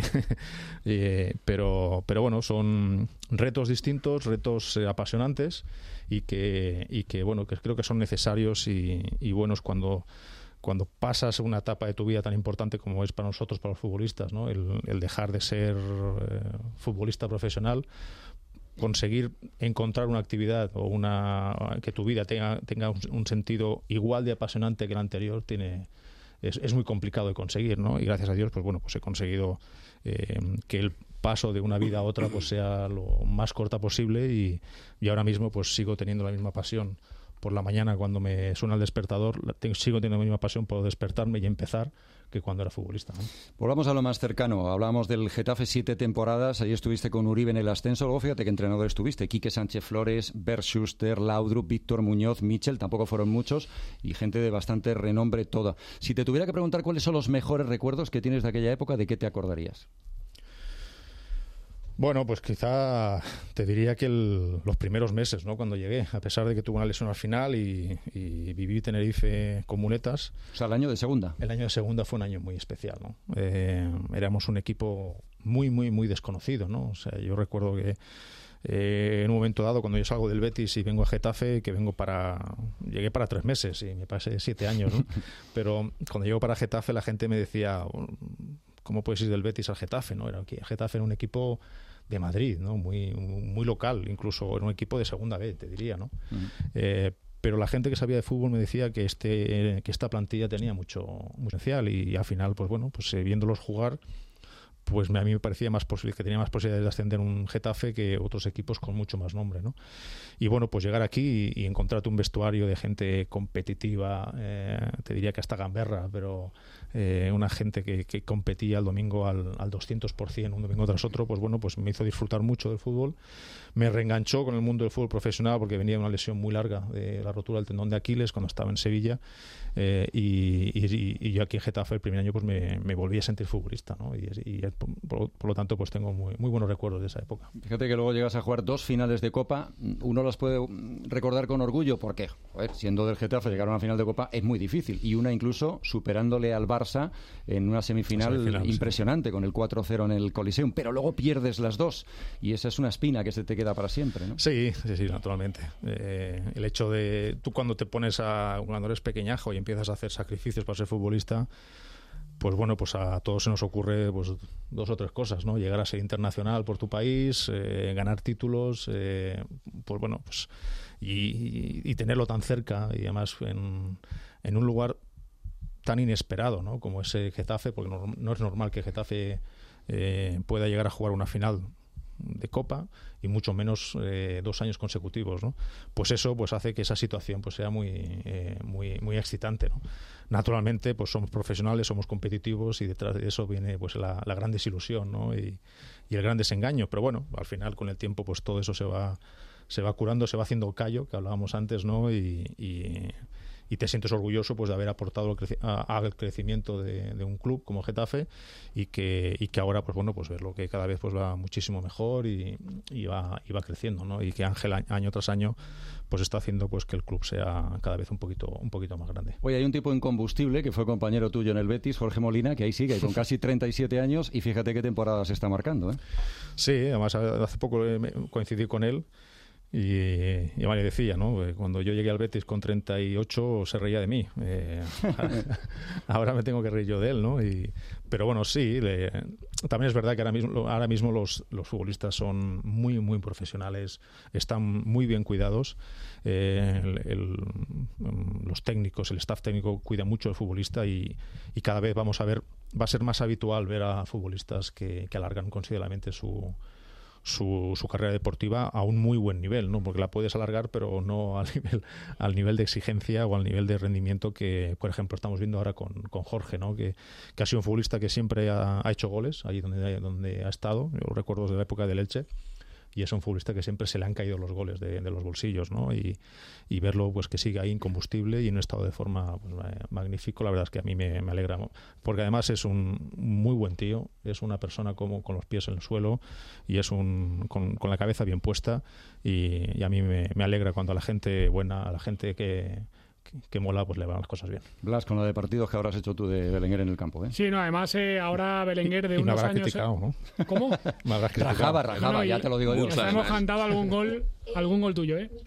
Y, y, pero, pero bueno, son retos distintos, retos eh, apasionantes, y que, y que bueno, que creo que son necesarios y, y buenos cuando cuando pasas una etapa de tu vida tan importante como es para nosotros, para los futbolistas, ¿no? El, el dejar de ser eh, futbolista profesional, conseguir encontrar una actividad o una que tu vida tenga tenga un, un sentido igual de apasionante que el anterior, tiene es, es muy complicado de conseguir, ¿no? Y gracias a Dios, pues bueno, pues he conseguido eh, que el paso de una vida a otra pues sea lo más corta posible, y, y ahora mismo pues sigo teniendo la misma pasión por la mañana cuando me suena el despertador, tengo, sigo teniendo la misma pasión por despertarme y empezar que cuando era futbolista, ¿no? Volvamos a lo más cercano. Hablábamos del Getafe, siete temporadas. Ahí estuviste con Uribe en el ascenso. Luego fíjate qué entrenador estuviste. Quique Sánchez Flores, Bert Schuster, Laudrup, Víctor Muñoz, Michel. Tampoco fueron muchos. Y gente de bastante renombre toda. Si te tuviera que preguntar cuáles son los mejores recuerdos que tienes de aquella época, ¿de qué te acordarías? Bueno, pues quizá te diría que el, los primeros meses, ¿no? Cuando llegué, a pesar de que tuve una lesión al final y, y viví Tenerife con muletas. O sea, el año de segunda. El año de segunda fue un año muy especial, ¿no? Eh, éramos un equipo muy, muy, muy desconocido, ¿no? O sea, yo recuerdo que eh, en un momento dado, cuando yo salgo del Betis y vengo a Getafe, que vengo para... Llegué para tres meses y me pasé siete años, ¿no? Pero cuando llego para Getafe la gente me decía... ¿Cómo puedes ir del Betis al Getafe? ¿No? Era, Getafe era un equipo de Madrid, ¿no? Muy, muy local, incluso era un equipo de segunda B, te diría, ¿no? Uh-huh. eh, pero la gente que sabía de fútbol me decía que este que esta plantilla tenía mucho, mucho potencial y, y al final, pues bueno, pues eh, viéndolos jugar, pues me, a mí me parecía más posible, que tenía más posibilidades de ascender un Getafe que otros equipos con mucho más nombre, ¿no? Y bueno, pues llegar aquí y, y encontrarte un vestuario de gente competitiva, eh, te diría que hasta gamberra, pero eh, una gente que, que competía el domingo al, al doscientos por ciento, un domingo tras otro, pues bueno, pues me hizo disfrutar mucho del fútbol. Me reenganchó con el mundo del fútbol profesional porque venía de una lesión muy larga de la rotura del tendón de Aquiles cuando estaba en Sevilla, eh, y, y, y yo aquí en Getafe el primer año pues me, me volví a sentir futbolista, ¿no? Y, y por, por lo tanto pues tengo muy, muy buenos recuerdos de esa época. Fíjate que luego llegas a jugar dos finales de Copa, uno las puede recordar con orgullo porque, joder, siendo del Getafe llegar a una final de Copa es muy difícil, y una incluso superándole al Barça en una semifinal, semifinal impresionante, sí, con el cuatro cero en el Coliseum, pero luego pierdes las dos y esa es una espina que se te queda para siempre, ¿no? Sí, sí, sí, naturalmente. Eh, el hecho de tú cuando te pones a cuando eres pequeñajo y empiezas a hacer sacrificios para ser futbolista, pues bueno, pues a todos se nos ocurre pues dos o tres cosas, ¿no? Llegar a ser internacional por tu país, eh, ganar títulos, eh, pues bueno, pues y, y tenerlo tan cerca y además en, en un lugar tan inesperado, ¿no? Como ese Getafe, porque no, no es normal que Getafe eh, pueda llegar a jugar una final de Copa y mucho menos eh, dos años consecutivos, ¿no? Pues eso pues hace que esa situación pues sea muy eh, muy muy excitante, ¿no? Naturalmente pues somos profesionales, somos competitivos y detrás de eso viene pues la, la gran desilusión, ¿no? y, y el gran desengaño, pero bueno, al final con el tiempo pues todo eso se va se va curando, se va haciendo callo, que hablábamos antes, ¿no? y, y y te sientes orgulloso pues de haber aportado al creci- a, al crecimiento de, de un club como Getafe y que y que ahora pues bueno pues verlo que cada vez pues va muchísimo mejor y, y va y va creciendo, ¿no? Y que Ángel año tras año pues está haciendo pues que el club sea cada vez un poquito un poquito más grande. Oye, hay un tipo incombustible que fue compañero tuyo en el Betis, Jorge Molina, que ahí sigue con casi treinta y siete años y fíjate qué temporada se está marcando, ¿eh? Sí, además hace poco coincidí con él. Y, y Mario decía, ¿no? Cuando yo llegué al Betis con treinta y ocho se reía de mí. Eh, ahora me tengo que reír yo de él, ¿no? Y, pero bueno, sí. Le, también es verdad que ahora mismo, ahora mismo los, los futbolistas son muy, muy profesionales, están muy bien cuidados. Eh, el, el, los técnicos, el staff técnico cuida mucho al futbolista y, y cada vez vamos a ver, va a ser más habitual ver a futbolistas que, que alargan considerablemente su Su, su carrera deportiva a un muy buen nivel, ¿no? Porque la puedes alargar, pero no al nivel, al nivel de exigencia o al nivel de rendimiento que, por ejemplo, estamos viendo ahora con, con Jorge, ¿no? Que, que ha sido un futbolista que siempre ha, ha hecho goles, ahí donde, donde ha estado. Yo recuerdo de la época del Elche. Y es un futbolista que siempre se le han caído los goles de, de los bolsillos, ¿no? Y, y verlo pues que sigue ahí incombustible y en un estado de forma pues, magnífico, la verdad es que a mí me, me alegra, porque además es un muy buen tío, es una persona como con los pies en el suelo y es un con, con la cabeza bien puesta y, y a mí me, me alegra cuando a la gente buena, a la gente que Que, que mola, pues le van las cosas bien. Blas, con la de partidos que habrás hecho tú de Belenguer en el campo, ¿eh? Sí, no, además eh, ahora Belenguer de y, y unos me años... criticado, ¿no? ¿Cómo? Me habrás criticado. Rajaba, rajaba, no, ya te lo digo yo. Nos hemos cantado algún gol, algún gol tuyo, ¿eh?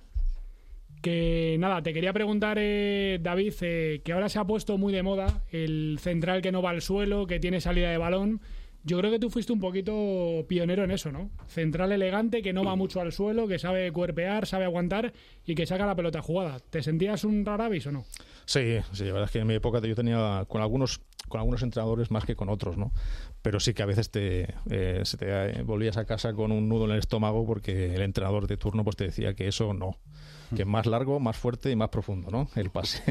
Que nada, te quería preguntar, eh, David, eh, que ahora se ha puesto muy de moda el central que no va al suelo, que tiene salida de balón. Yo creo que tú fuiste un poquito pionero en eso, ¿no? Central elegante, que no va mucho al suelo, que sabe cuerpear, sabe aguantar y que saca la pelota jugada. ¿Te sentías un raravis o no? Sí, sí, la verdad es que en mi época yo tenía con algunos con algunos entrenadores más que con otros, ¿no? Pero sí que a veces te, eh, se te eh, volvías a casa con un nudo en el estómago porque el entrenador de turno pues te decía que eso no, que más largo, más fuerte y más profundo, ¿no? El pase.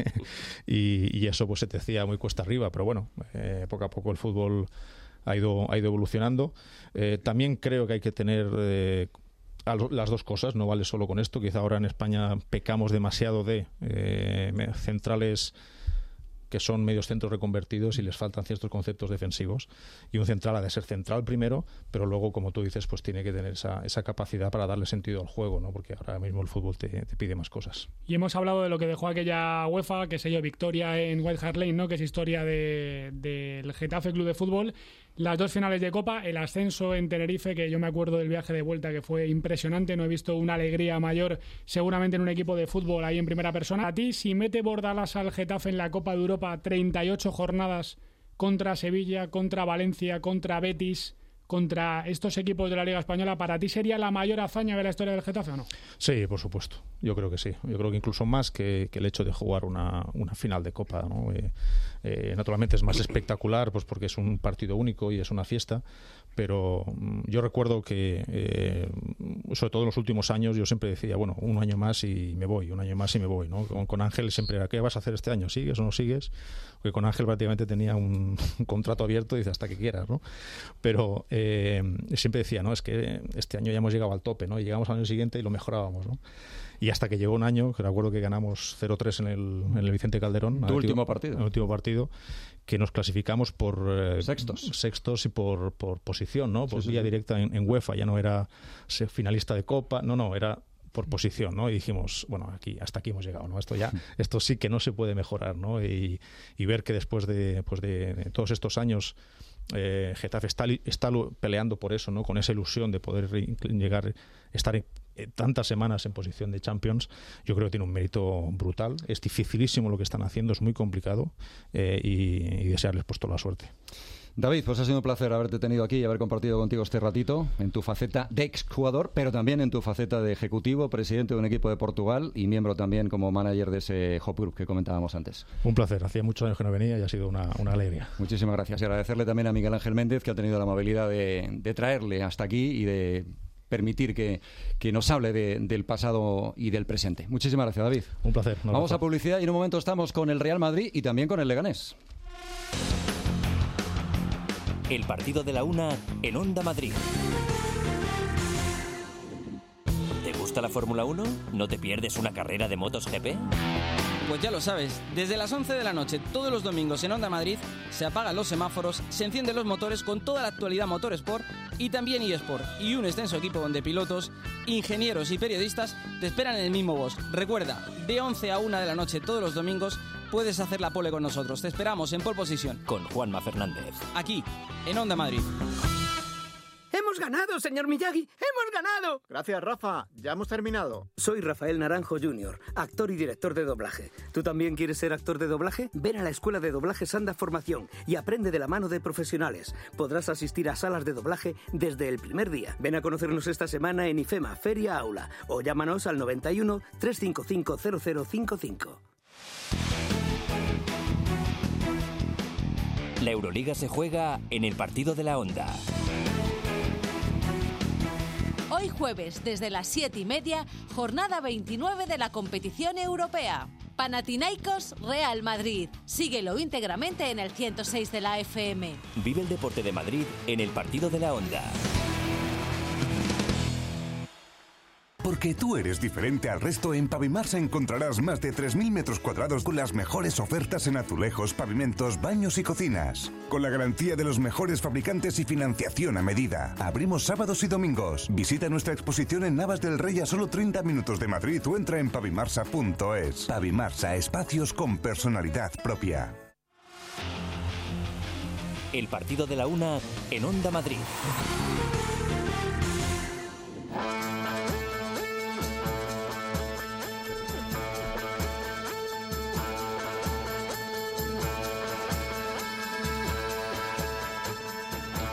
y, y eso pues se te hacía muy cuesta arriba, pero bueno, eh, poco a poco el fútbol ha ido, ha ido evolucionando. Eh, también creo que hay que tener eh, las dos cosas, no vale solo con esto. Quizá ahora en España pecamos demasiado de eh, centrales que son medios centros reconvertidos y les faltan ciertos conceptos defensivos, y un central ha de ser central primero, pero luego, como tú dices, pues tiene que tener esa, esa capacidad para darle sentido al juego, ¿no? Porque ahora mismo el fútbol te, te pide más cosas. Y hemos hablado de lo que dejó aquella UEFA, que selló victoria en White Hart Lane, ¿no? Que es historia de, del Getafe Club de Fútbol. Las dos finales de Copa, el ascenso en Tenerife, que yo me acuerdo del viaje de vuelta, que fue impresionante. No he visto una alegría mayor seguramente en un equipo de fútbol ahí en primera persona. A ti, si mete Bordalás al Getafe en la Copa de Europa, treinta y ocho jornadas contra Sevilla, contra Valencia, contra Betis, contra estos equipos de la Liga Española, ¿para ti sería la mayor hazaña de la historia del Getafe o no? Sí, por supuesto. Yo creo que sí. Yo creo que incluso más que, que el hecho de jugar una, una final de Copa, ¿no? Eh, eh, naturalmente es más espectacular, pues porque es un partido único y es una fiesta, pero yo recuerdo que eh, sobre todo en los últimos años yo siempre decía, bueno, un año más y me voy, un año más y me voy, ¿no? Con, con Ángel siempre era, ¿qué vas a hacer este año? ¿Sigues o no sigues? Porque con Ángel prácticamente tenía un, un contrato abierto y dice hasta que quieras, ¿no? Pero eh, siempre decía, no, es que este año ya hemos llegado al tope, ¿no? Y llegamos al año siguiente y lo mejorábamos, ¿no? Y hasta que llegó un año, que recuerdo que ganamos cero tres en el, en el Vicente Calderón. Tu último partido. El último partido, que nos clasificamos por eh, sextos. Sextos y por, por posición, ¿no? Por sí, vía sí. directa en, en UEFA. Ya no era ser finalista de Copa, no, no, era por posición, ¿no? Y dijimos, bueno, aquí hasta aquí hemos llegado, ¿no? Esto ya, esto sí que no se puede mejorar, ¿no? Y, y ver que después de, pues de, de todos estos años eh, Getafe está, está peleando por eso, ¿no? Con esa ilusión de poder llegar, estar en, eh, tantas semanas en posición de Champions, yo creo que tiene un mérito brutal. Es dificilísimo lo que están haciendo, es muy complicado, eh, y, y desearles pues toda la suerte. David, pues ha sido un placer haberte tenido aquí y haber compartido contigo este ratito en tu faceta de exjugador, pero también en tu faceta de ejecutivo, presidente de un equipo de Portugal y miembro también como manager de ese Hop Group que comentábamos antes. Un placer, hacía muchos años que no venía y ha sido una, una alegría. Muchísimas gracias, y agradecerle también a Miguel Ángel Méndez, que ha tenido la amabilidad de, de traerle hasta aquí y de permitir que, que nos hable de, del pasado y del presente. Muchísimas gracias, David. Un placer. Vamos abrazo. A publicidad y en un momento estamos con el Real Madrid y también con el Leganés. El partido de la una en Onda Madrid. ¿Te gusta la Fórmula uno? ¿No te pierdes una carrera de motos G P? Pues ya lo sabes, desde las once de la noche todos los domingos en Onda Madrid se apagan los semáforos, se encienden los motores con toda la actualidad Motorsport y también eSport, y un extenso equipo donde pilotos, ingenieros y periodistas te esperan en el mismo bosque. Recuerda, de once a una de la noche todos los domingos puedes hacer la pole con nosotros. Te esperamos en Pole Position. Con Juanma Fernández. Aquí, en Onda Madrid. ¡Hemos ganado, señor Miyagi! ¡Hemos ganado! Gracias, Rafa. Ya hemos terminado. Soy Rafael Naranjo junior, actor y director de doblaje. ¿Tú también quieres ser actor de doblaje? Ven a la Escuela de Doblaje Sanda Formación y aprende de la mano de profesionales. Podrás asistir a salas de doblaje desde el primer día. Ven a conocernos esta semana en IFEMA, Feria Aula, o llámanos al noventa y uno, trescientos cincuenta y cinco, cero cero cincuenta y cinco. La Euroliga se juega en el partido de la Onda. Hoy jueves, desde las siete y media, jornada veintinueve de la competición europea. Panathinaikos Real Madrid. Síguelo íntegramente en el ciento seis de la F M. Vive el deporte de Madrid en el partido de la Onda. Porque tú eres diferente al resto, en Pavimarsa encontrarás más de tres mil metros cuadrados con las mejores ofertas en azulejos, pavimentos, baños y cocinas. Con la garantía de los mejores fabricantes y financiación a medida. Abrimos sábados y domingos. Visita nuestra exposición en Navas del Rey a solo treinta minutos de Madrid o entra en pavimarsa punto es. Pavimarsa, espacios con personalidad propia. El partido de la una en Onda Madrid.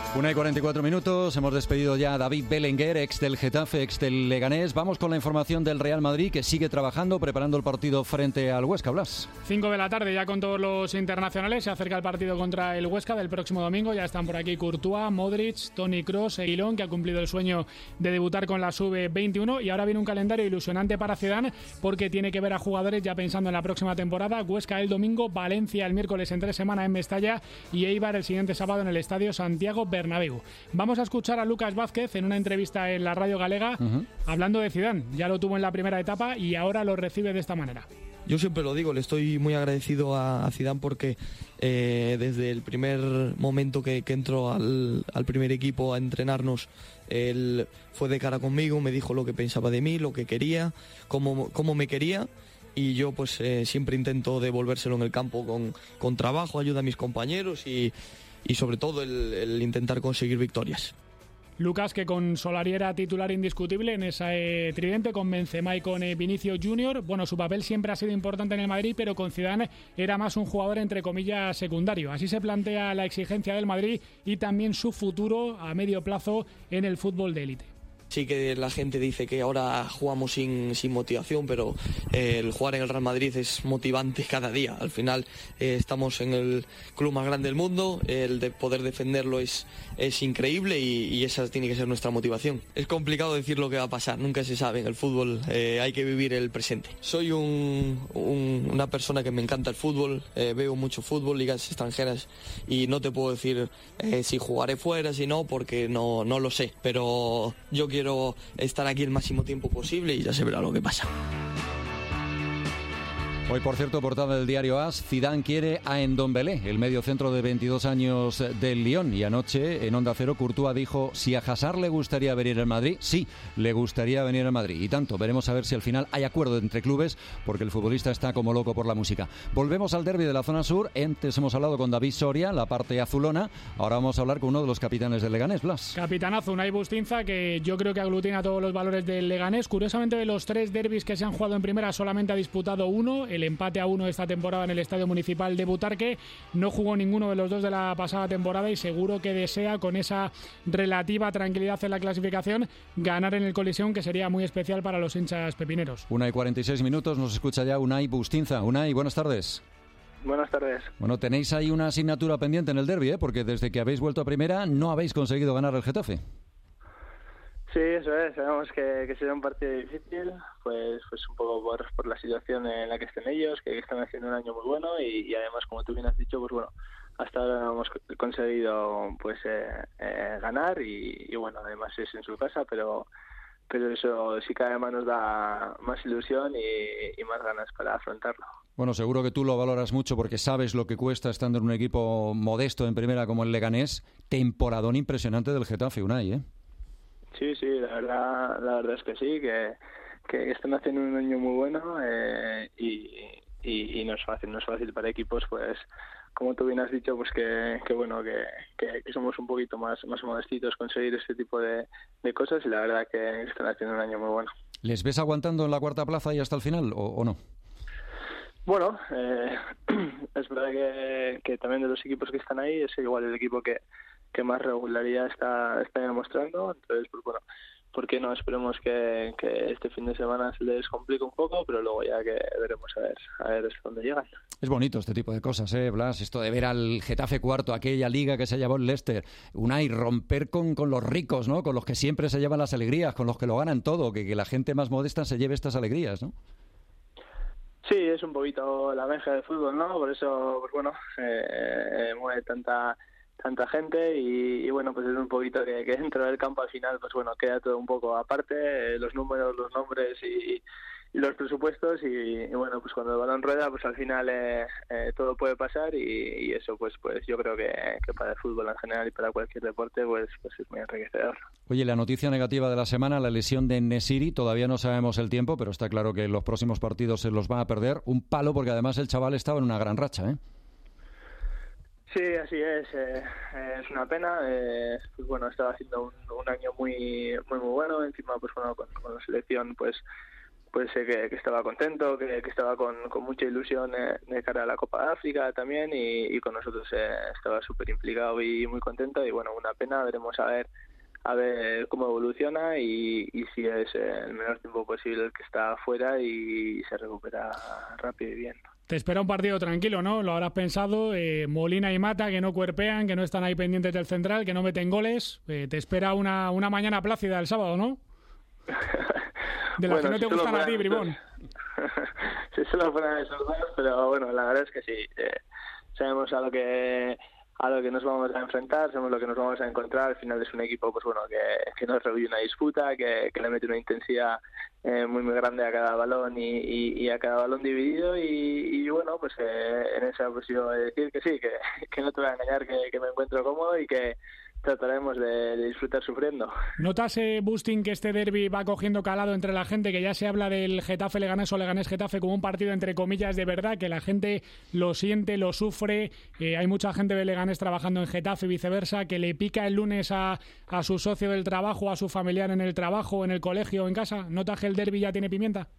Una y cuarenta y cuatro minutos, hemos despedido ya a David Belenguer, ex del Getafe, ex del Leganés. Vamos con la información del Real Madrid, que sigue trabajando, preparando el partido frente al Huesca. Blas. cinco de la tarde ya con todos los internacionales, se acerca el partido contra el Huesca del próximo domingo. Ya están por aquí Courtois, Modric, Toni Kroos, Reguilón, que ha cumplido el sueño de debutar con la sub veintiuno. Y ahora viene un calendario ilusionante para Zidane, porque tiene que ver a jugadores ya pensando en la próxima temporada. Huesca el domingo, Valencia el miércoles en tres semanas en Mestalla y Eibar el siguiente sábado en el Estadio Santiago Bernabéu. Vamos a escuchar a Lucas Vázquez en una entrevista en la radio galega, uh-huh. hablando de Zidane. Ya lo tuvo en la primera etapa y ahora lo recibe de esta manera. Yo siempre lo digo, le estoy muy agradecido a, a Zidane porque eh, desde el primer momento que, que entró al, al primer equipo a entrenarnos, él fue de cara conmigo, me dijo lo que pensaba de mí, lo que quería, cómo, cómo me quería. Y yo pues eh, siempre intento devolvérselo en el campo con, con trabajo, ayuda a mis compañeros y, y sobre todo el, el intentar conseguir victorias. Lucas, que con Solari era titular indiscutible en ese tridente, con Benzema y con eh, Vinicius Junior. Bueno, su papel siempre ha sido importante en el Madrid, pero con Zidane era más un jugador entre comillas secundario. Así se plantea la exigencia del Madrid y también su futuro a medio plazo en el fútbol de élite. Sí que la gente dice que ahora jugamos sin, sin motivación, pero eh, el jugar en el Real Madrid es motivante cada día. Al final eh, estamos en el club más grande del mundo, el de poder defenderlo es, es increíble y, y esa tiene que ser nuestra motivación. Es complicado decir lo que va a pasar, nunca se sabe en el fútbol, eh, hay que vivir el presente. Soy un, un, una persona que me encanta el fútbol, eh, veo mucho fútbol, ligas extranjeras y no te puedo decir eh, si jugaré fuera, si no, porque no, no lo sé, pero yo quiero Quiero estar aquí el máximo tiempo posible y ya se verá lo que pasa. Hoy, por cierto, portada del diario AS, Zidane quiere a Ndombélé, el mediocentro de veintidós años del Lyon. Y anoche, en Onda Cero, Courtois dijo, si a Hazard le gustaría venir al Madrid, sí, le gustaría venir al Madrid. Y tanto, veremos a ver si al final hay acuerdo entre clubes, porque el futbolista está como loco por la música. Volvemos al derbi de la zona sur. Antes hemos hablado con David Soria, la parte azulona. Ahora vamos a hablar con uno de los capitanes del Leganés, Blas. Capitanazo, Unai Bustinza, que yo creo que aglutina todos los valores del Leganés. Curiosamente, de los tres derbis que se han jugado en primera, solamente ha disputado uno, el empate a uno esta temporada en el Estadio Municipal de Butarque. No jugó ninguno de los dos de la pasada temporada y seguro que desea, con esa relativa tranquilidad en la clasificación, ganar en el Coliseum, que sería muy especial para los hinchas pepineros. Una y cuarenta y seis minutos, nos escucha ya Unai Bustinza. Unai, buenas tardes. Buenas tardes. Bueno, tenéis ahí una asignatura pendiente en el derbi, ¿eh? Porque desde que habéis vuelto a primera no habéis conseguido ganar el Getafe. Sí, eso es. Sabemos que, que será un partido difícil, pues pues un poco por, por la situación en la que estén ellos, que están haciendo un año muy bueno y, y además, como tú bien has dicho, pues bueno, hasta ahora hemos conseguido pues eh, eh, ganar y, y bueno, además es en su casa, pero pero eso sí que además nos da más ilusión y, y más ganas para afrontarlo. Bueno, seguro que tú lo valoras mucho porque sabes lo que cuesta estando en un equipo modesto en primera como el Leganés. Temporadón impresionante del Getafe, Unai, ¿eh? Sí, sí, la verdad, la verdad es que sí, que, que están haciendo un año muy bueno eh, y, y, y no es fácil, no es fácil para equipos, pues como tú bien has dicho, pues que, que bueno, que, que, que somos un poquito más, más modestitos conseguir este tipo de, de cosas y la verdad que están haciendo un año muy bueno. ¿Les ves aguantando en la cuarta plaza y hasta el final o, o no? Bueno, eh, es verdad que, que también de los equipos que están ahí es igual el equipo que que más regularidad está, está demostrando, entonces pues bueno, ¿por qué no? Esperemos que, que este fin de semana se les complique un poco, pero luego ya que veremos a ver, a ver hasta dónde llegan. Es bonito este tipo de cosas, ¿eh, Blas? Esto de ver al Getafe cuarto, aquella liga que se llevó el Leicester, Unai, romper con, con los ricos, ¿no? Con los que siempre se llevan las alegrías, con los que lo ganan todo, que, que la gente más modesta se lleve estas alegrías, ¿no? Sí, es un poquito la magia del fútbol, ¿no? Por eso, pues bueno, eh, mueve tanta tanta gente y, y bueno, pues es un poquito que, que dentro del campo al final, pues bueno, queda todo un poco aparte, eh, los números, los nombres y, y los presupuestos y, y bueno, pues cuando el balón rueda, pues al final eh, eh, todo puede pasar y, y eso pues pues yo creo que, que para el fútbol en general y para cualquier deporte pues, pues es muy enriquecedor. Oye, la noticia negativa de la semana, la lesión de Nesiri, todavía no sabemos el tiempo, pero está claro que los próximos partidos se los van a perder. Un palo porque además el chaval estaba en una gran racha, ¿eh? Sí, así es. Eh, eh, es una pena. Eh, pues bueno, estaba haciendo un, un año muy muy muy bueno. Encima, pues bueno, con, con la selección, pues pues sé que, que estaba contento, que, que estaba con, con mucha ilusión eh, de cara a la Copa de África también, y, y con nosotros eh, estaba súper implicado y muy contento, y bueno, una pena, veremos a ver a ver cómo evoluciona y, y si es el menor tiempo posible el que está afuera y se recupera rápido y bien. Te espera un partido tranquilo, ¿no? Lo habrás pensado, eh, Molina y Mata, que no cuerpean, que no están ahí pendientes del central, que no meten goles. Eh, te espera una, una mañana plácida el sábado, ¿no? De las bueno, que no te si gustan a ti, Bribón. Si solo fueran esos dos, pero bueno, la verdad es que sí. Eh, sabemos a lo que a lo que nos vamos a enfrentar, sabemos lo que nos vamos a encontrar. Al final es un equipo, pues bueno, que, que nos rehuye una disputa, que, que le mete una intensidad eh, muy muy grande a cada balón y, y, y a cada balón dividido, y, y bueno, pues eh, en esa pues yo voy a decir que sí, que, que no te voy a engañar, que, que me encuentro cómodo y que trataremos de, de disfrutar sufriendo. ¿Notas, eh, Bustín, que este derbi va cogiendo calado entre la gente, que ya se habla del Getafe-Leganés o Leganés-Getafe como un partido entre comillas de verdad, que la gente lo siente, lo sufre, eh, hay mucha gente de Leganés trabajando en Getafe y viceversa, que le pica el lunes a, a su socio del trabajo, a su familiar en el trabajo, en el colegio o en casa? ¿Notas que el derbi ya tiene pimienta?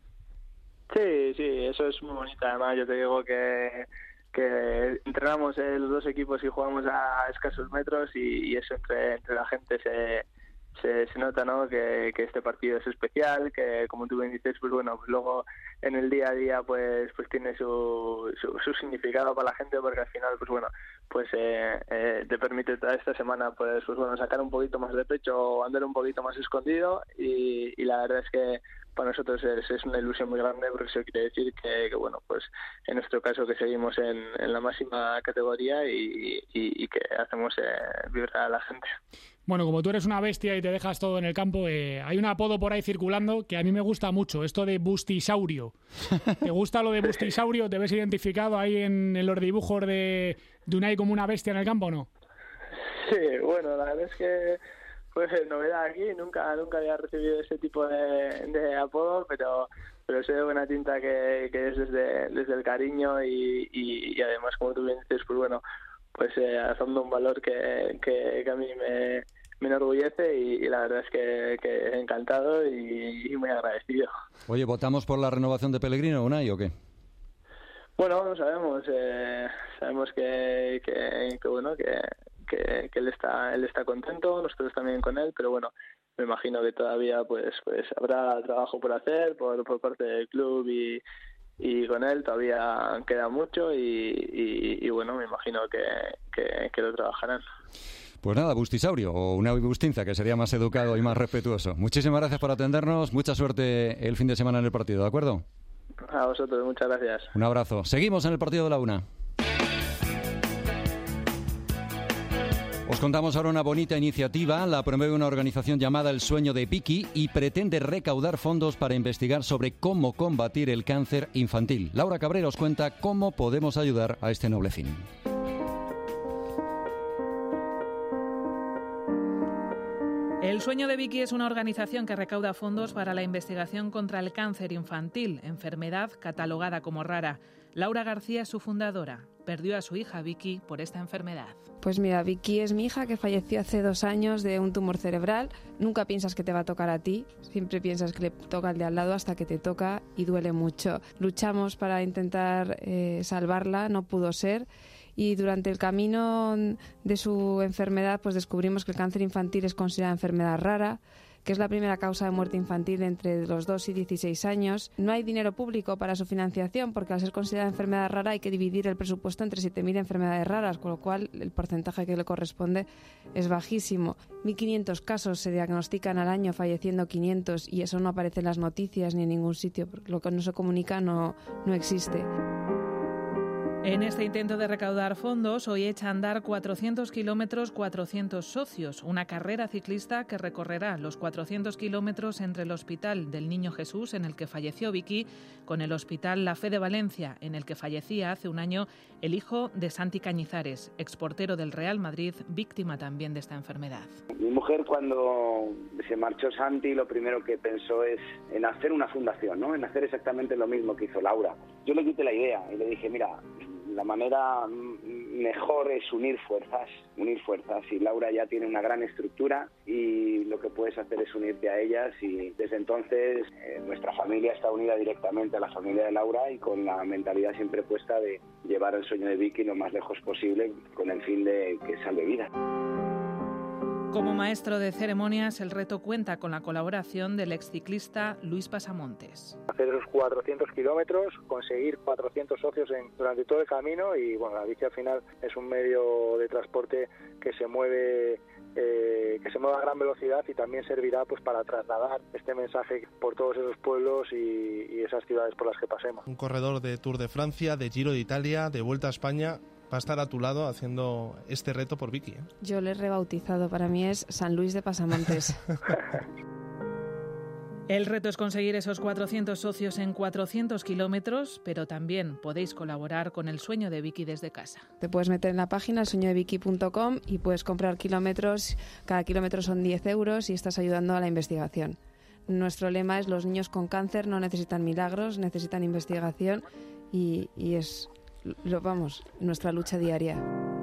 Sí, sí, eso es muy bonito. Además, yo te digo que que entrenamos eh, los dos equipos y jugamos a escasos metros, y, y eso entre, entre la gente se, se, se nota, ¿no? Que, que este partido es especial, que como tú bien dices, pues bueno, pues luego en el día a día pues pues tiene su, su, su significado para la gente, porque al final pues bueno, pues eh, eh, te permite toda esta semana pues pues bueno sacar un poquito más de pecho o andar un poquito más escondido, y, y la verdad es que para nosotros es, es una ilusión muy grande, porque eso quiere decir que, que bueno, pues en nuestro caso que seguimos en, en la máxima categoría y, y, y que hacemos eh, vibrar a la gente. Bueno, como tú eres una bestia y te dejas todo en el campo, eh, hay un apodo por ahí circulando que a mí me gusta mucho, esto de Bustisaurio. ¿Te gusta lo de Bustisaurio? ¿Te ves identificado ahí en, en los dibujos de, de Unai como una bestia en el campo o no? Sí, bueno, la verdad es que pues novedad aquí, nunca nunca había recibido ese tipo de, de apodo, pero pero sé de buena tinta que, que es desde, desde el cariño y, y, y además, como tú bien dices, pues bueno, pues eh, alzando un valor que, que, que a mí me, me enorgullece, y, y la verdad es que, que encantado y, y muy agradecido. Oye, ¿votamos por la renovación de Pellegrino, Unai, o qué? Bueno, no sabemos, eh, sabemos que, que, que bueno, que Que, que él está él está contento, nosotros también con él, pero bueno, me imagino que todavía pues pues habrá trabajo por hacer por, por parte del club, y, y con él todavía queda mucho, y, y, y bueno, me imagino que, que, que lo trabajarán. Pues nada, Bustisaurio, o Unai Bustinza, que sería más educado y más respetuoso. Muchísimas gracias por atendernos, mucha suerte el fin de semana en el partido, ¿de acuerdo? A vosotros, muchas gracias. Un abrazo. Seguimos en el partido de la una. Os contamos ahora una bonita iniciativa. La promueve una organización llamada El Sueño de Vicky y pretende recaudar fondos para investigar sobre cómo combatir el cáncer infantil. Laura Cabrera os cuenta cómo podemos ayudar a este noble fin. El Sueño de Vicky es una organización que recauda fondos para la investigación contra el cáncer infantil, enfermedad catalogada como rara. Laura García es su fundadora. Perdió a su hija Vicky por esta enfermedad. Pues mira, Vicky es mi hija que falleció hace dos años de un tumor cerebral. Nunca piensas que te va a tocar a ti, siempre piensas que le toca al de al lado hasta que te toca y duele mucho. Luchamos para intentar eh, salvarla, no pudo ser. Y durante el camino de su enfermedad pues descubrimos que el cáncer infantil es considerada enfermedad rara, que es la primera causa de muerte infantil entre los dos y dieciséis años. No hay dinero público para su financiación porque al ser considerada enfermedad rara hay que dividir el presupuesto entre siete mil enfermedades raras, con lo cual el porcentaje que le corresponde es bajísimo. mil quinientos casos se diagnostican al año, falleciendo quinientos, y eso no aparece en las noticias ni en ningún sitio, porque lo que no se comunica no, no existe. En este intento de recaudar fondos, hoy echa a andar cuatrocientos kilómetros, cuatrocientos socios, una carrera ciclista que recorrerá los cuatrocientos kilómetros entre el Hospital del Niño Jesús, en el que falleció Vicky, con el Hospital La Fe de Valencia, en el que fallecía hace un año el hijo de Santi Cañizares, exportero del Real Madrid, víctima también de esta enfermedad. Mi mujer, cuando se marchó Santi, lo primero que pensó es en hacer una fundación, ¿no? En hacer exactamente lo mismo que hizo Laura. Yo le quité la idea y le dije, mira, la manera mejor es unir fuerzas, unir fuerzas. Y Laura ya tiene una gran estructura y lo que puedes hacer es unirte a ellas. Y desde entonces eh, nuestra familia está unida directamente a la familia de Laura y con la mentalidad siempre puesta de llevar el sueño de Vicky lo más lejos posible con el fin de que salve vida. Como maestro de ceremonias, el reto cuenta con la colaboración del exciclista Luis Pasamontes. Hacer esos cuatrocientos kilómetros, conseguir cuatrocientos socios en, durante todo el camino y bueno, la bici al final es un medio de transporte que se mueve eh, que se mueve a gran velocidad y también servirá pues para trasladar este mensaje por todos esos pueblos y, y esas ciudades por las que pasemos. Un corredor de Tour de Francia, de Giro de Italia, de Vuelta a España, va a estar a tu lado haciendo este reto por Vicky, ¿eh? Yo le he rebautizado, para mí es San Luis de Pasamontes. El reto es conseguir esos cuatrocientos socios en cuatrocientos kilómetros, pero también podéis colaborar con el sueño de Vicky desde casa. Te puedes meter en la página el sueño de vicky punto com y puedes comprar kilómetros. Cada kilómetro son diez euros y estás ayudando a la investigación. Nuestro lema es: los niños con cáncer no necesitan milagros, necesitan investigación y, y es... Lo, vamos, nuestra lucha diaria.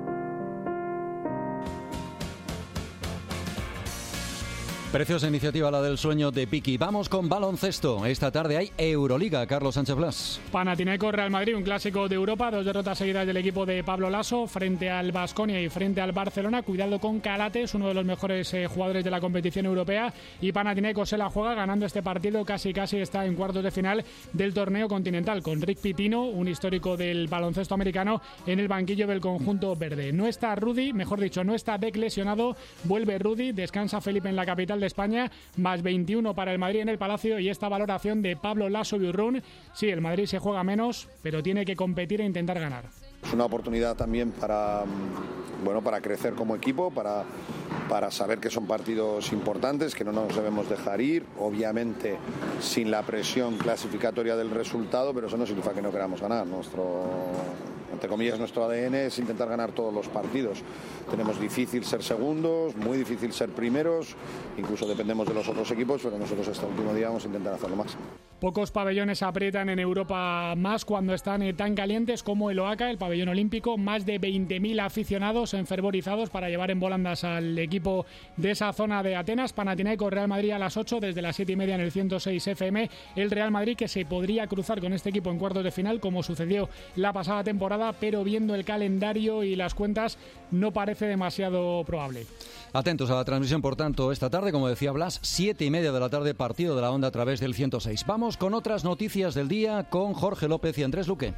Preciosa iniciativa la del sueño de Vicky. Vamos con baloncesto. Esta tarde hay Euroliga. Carlos Sánchez Blas. Panathinaikos Real Madrid, un clásico de Europa. Dos derrotas seguidas del equipo de Pablo Laso frente al Baskonia y frente al Barcelona. Cuidado con Calates, uno de los mejores eh, jugadores de la competición europea. Y Panathinaikos se la juega ganando este partido. Casi casi está en cuartos de final del torneo continental, con Rick Pitino, un histórico del baloncesto americano, en el banquillo del conjunto verde. No está Rudy, mejor dicho, no está Beck lesionado. Vuelve Rudy, descansa Felipe en la capital de España, más veintiuno para el Madrid en el Palacio. Y esta valoración de Pablo Laso Biurrún: sí, el Madrid se juega menos, pero tiene que competir e intentar ganar. Es una oportunidad también para, bueno, para crecer como equipo, para, para saber que son partidos importantes, que no nos debemos dejar ir, obviamente sin la presión clasificatoria del resultado, pero eso no significa que no queramos ganar. Nuestro, entre comillas, nuestro A D N es intentar ganar todos los partidos. Tenemos difícil ser segundos, muy difícil ser primeros, incluso dependemos de los otros equipos, pero nosotros este último día vamos a intentar hacerlo más. Pocos pabellones aprietan en Europa más cuando están tan calientes como el Oaca, el pabellón olímpico. Más de veinte mil aficionados enfervorizados para llevar en volandas al equipo de esa zona de Atenas. Panathinaikos Real Madrid a las ocho, desde las siete y media en el ciento seis F M. El Real Madrid, que se podría cruzar con este equipo en cuartos de final, como sucedió la pasada temporada, pero viendo el calendario y las cuentas no parece demasiado probable. Atentos a la transmisión, por tanto, esta tarde, como decía Blas, siete y media de la tarde, partido de la Onda a través del ciento seis. Vamos con otras noticias del día con Jorge López y Andrés Luque.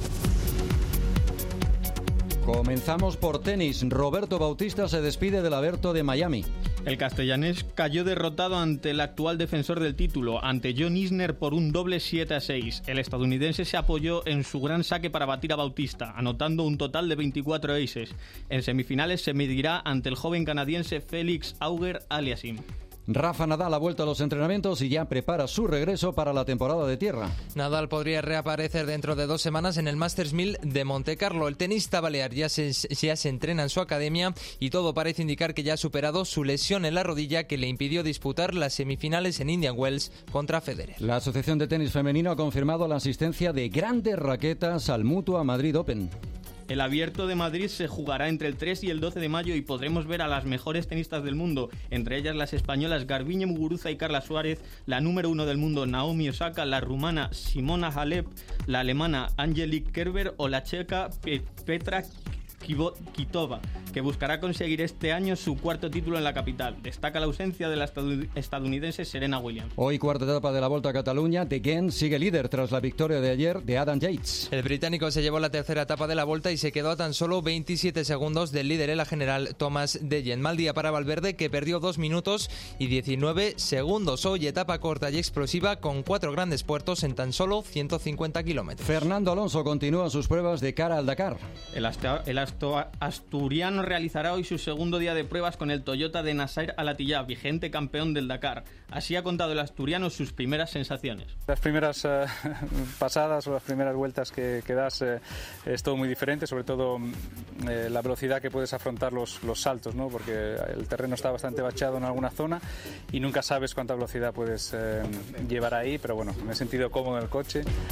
Comenzamos por tenis. Roberto Bautista se despide del Abierto de Miami. El castellanés cayó derrotado ante el actual defensor del título, ante John Isner, por un doble siete a seis. El estadounidense se apoyó en su gran saque para batir a Bautista, anotando un total de veinticuatro aces. En semifinales se medirá ante el joven canadiense Félix Auger-Aliassime. Rafa Nadal ha vuelto a los entrenamientos y ya prepara su regreso para la temporada de tierra. Nadal podría reaparecer dentro de dos semanas en el Masters mil de Montecarlo. El tenista balear ya se, ya se entrena en su academia y todo parece indicar que ya ha superado su lesión en la rodilla que le impidió disputar las semifinales en Indian Wells contra Federer. La Asociación de Tenis Femenino ha confirmado la asistencia de grandes raquetas al Mutua Madrid Open. El Abierto de Madrid se jugará entre el tres y el doce de mayo y podremos ver a las mejores tenistas del mundo, entre ellas las españolas Garbiñe Muguruza y Carla Suárez, la número uno del mundo Naomi Osaka, la rumana Simona Halep, la alemana Angelique Kerber o la checa Petra Kvitova, que buscará conseguir este año su cuarto título en la capital. Destaca la ausencia de la estadounidense Serena Williams. Hoy, cuarta etapa de la Volta a Cataluña. De Gent sigue líder tras la victoria de ayer de Adam Yates. El británico se llevó la tercera etapa de la Volta y se quedó a tan solo veintisiete segundos del líder en la general, Thomas De Gent. Mal día para Valverde, que perdió dos minutos y diecinueve segundos. Hoy, etapa corta y explosiva con cuatro grandes puertos en tan solo ciento cincuenta kilómetros. Fernando Alonso continúa sus pruebas de cara al Dakar. El, hasta, el asturiano realizará hoy su segundo día de pruebas con el Toyota de Nasser Al-Attiyah, vigente campeón del Dakar. Así ha contado el asturiano sus primeras sensaciones. Las primeras eh, pasadas o las primeras vueltas que, que das eh, es todo muy diferente, sobre todo eh, la velocidad que puedes afrontar los, los saltos, ¿no? Porque el terreno está bastante bachado en alguna zona y nunca sabes cuánta velocidad puedes eh, llevar ahí, pero bueno, me he sentido cómodo en el coche.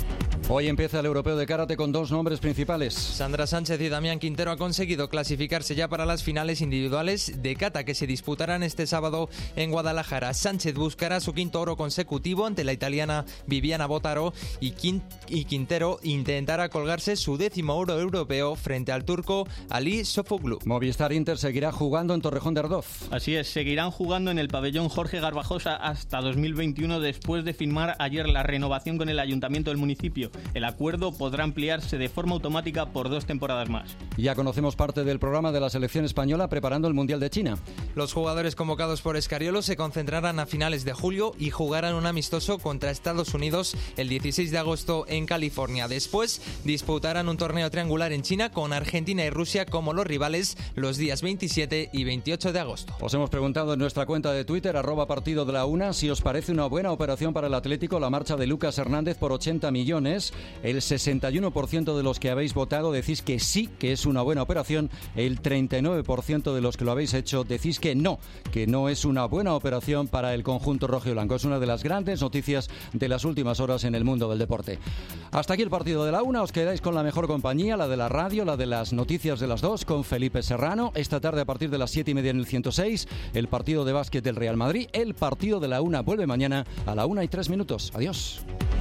Hoy empieza el Europeo de Karate con dos nombres principales. Sandra Sánchez y Damián Quintero han conseguido clasificarse ya para las finales individuales de kata que se disputarán este sábado en Guadalajara. Sánchez buscará su quinto oro consecutivo ante la italiana Viviana Botaro y, Quint- y Quintero intentará colgarse su décimo oro europeo frente al turco Ali Sofoglu. Movistar Inter seguirá jugando en Torrejón de Ardoz. Así es, seguirán jugando en el pabellón Jorge Garbajosa hasta dos mil veintiuno después de firmar ayer la renovación con el ayuntamiento del municipio. El acuerdo podrá ampliarse de forma automática por dos temporadas más. Ya conocemos parte del programa de la selección española preparando el Mundial de China. Los jugadores convocados por Escariolo se concentrarán a finales de julio y jugarán un amistoso contra Estados Unidos el dieciséis de agosto en California. Después disputarán un torneo triangular en China con Argentina y Rusia como los rivales los días veintisiete y veintiocho de agosto. Os hemos preguntado en nuestra cuenta de Twitter, arroba partido de la una, si os parece una buena operación para el Atlético la marcha de Lucas Hernández por ochenta millones. El sesenta y uno por ciento de los que habéis votado decís que sí, que es una buena operación. El treinta y nueve por ciento de los que lo habéis hecho decís que no, que no es una buena operación para el conjunto rojo y blanco. Es una de las grandes noticias de las últimas horas en el mundo del deporte. Hasta aquí el partido de la una. Os quedáis con la mejor compañía, la de la radio, la de las noticias de las dos, con Felipe Serrano. Esta tarde a partir de las siete y media en el ciento seis, el partido de básquet del Real Madrid. El partido de la una vuelve mañana a la una y tres minutos. Adiós.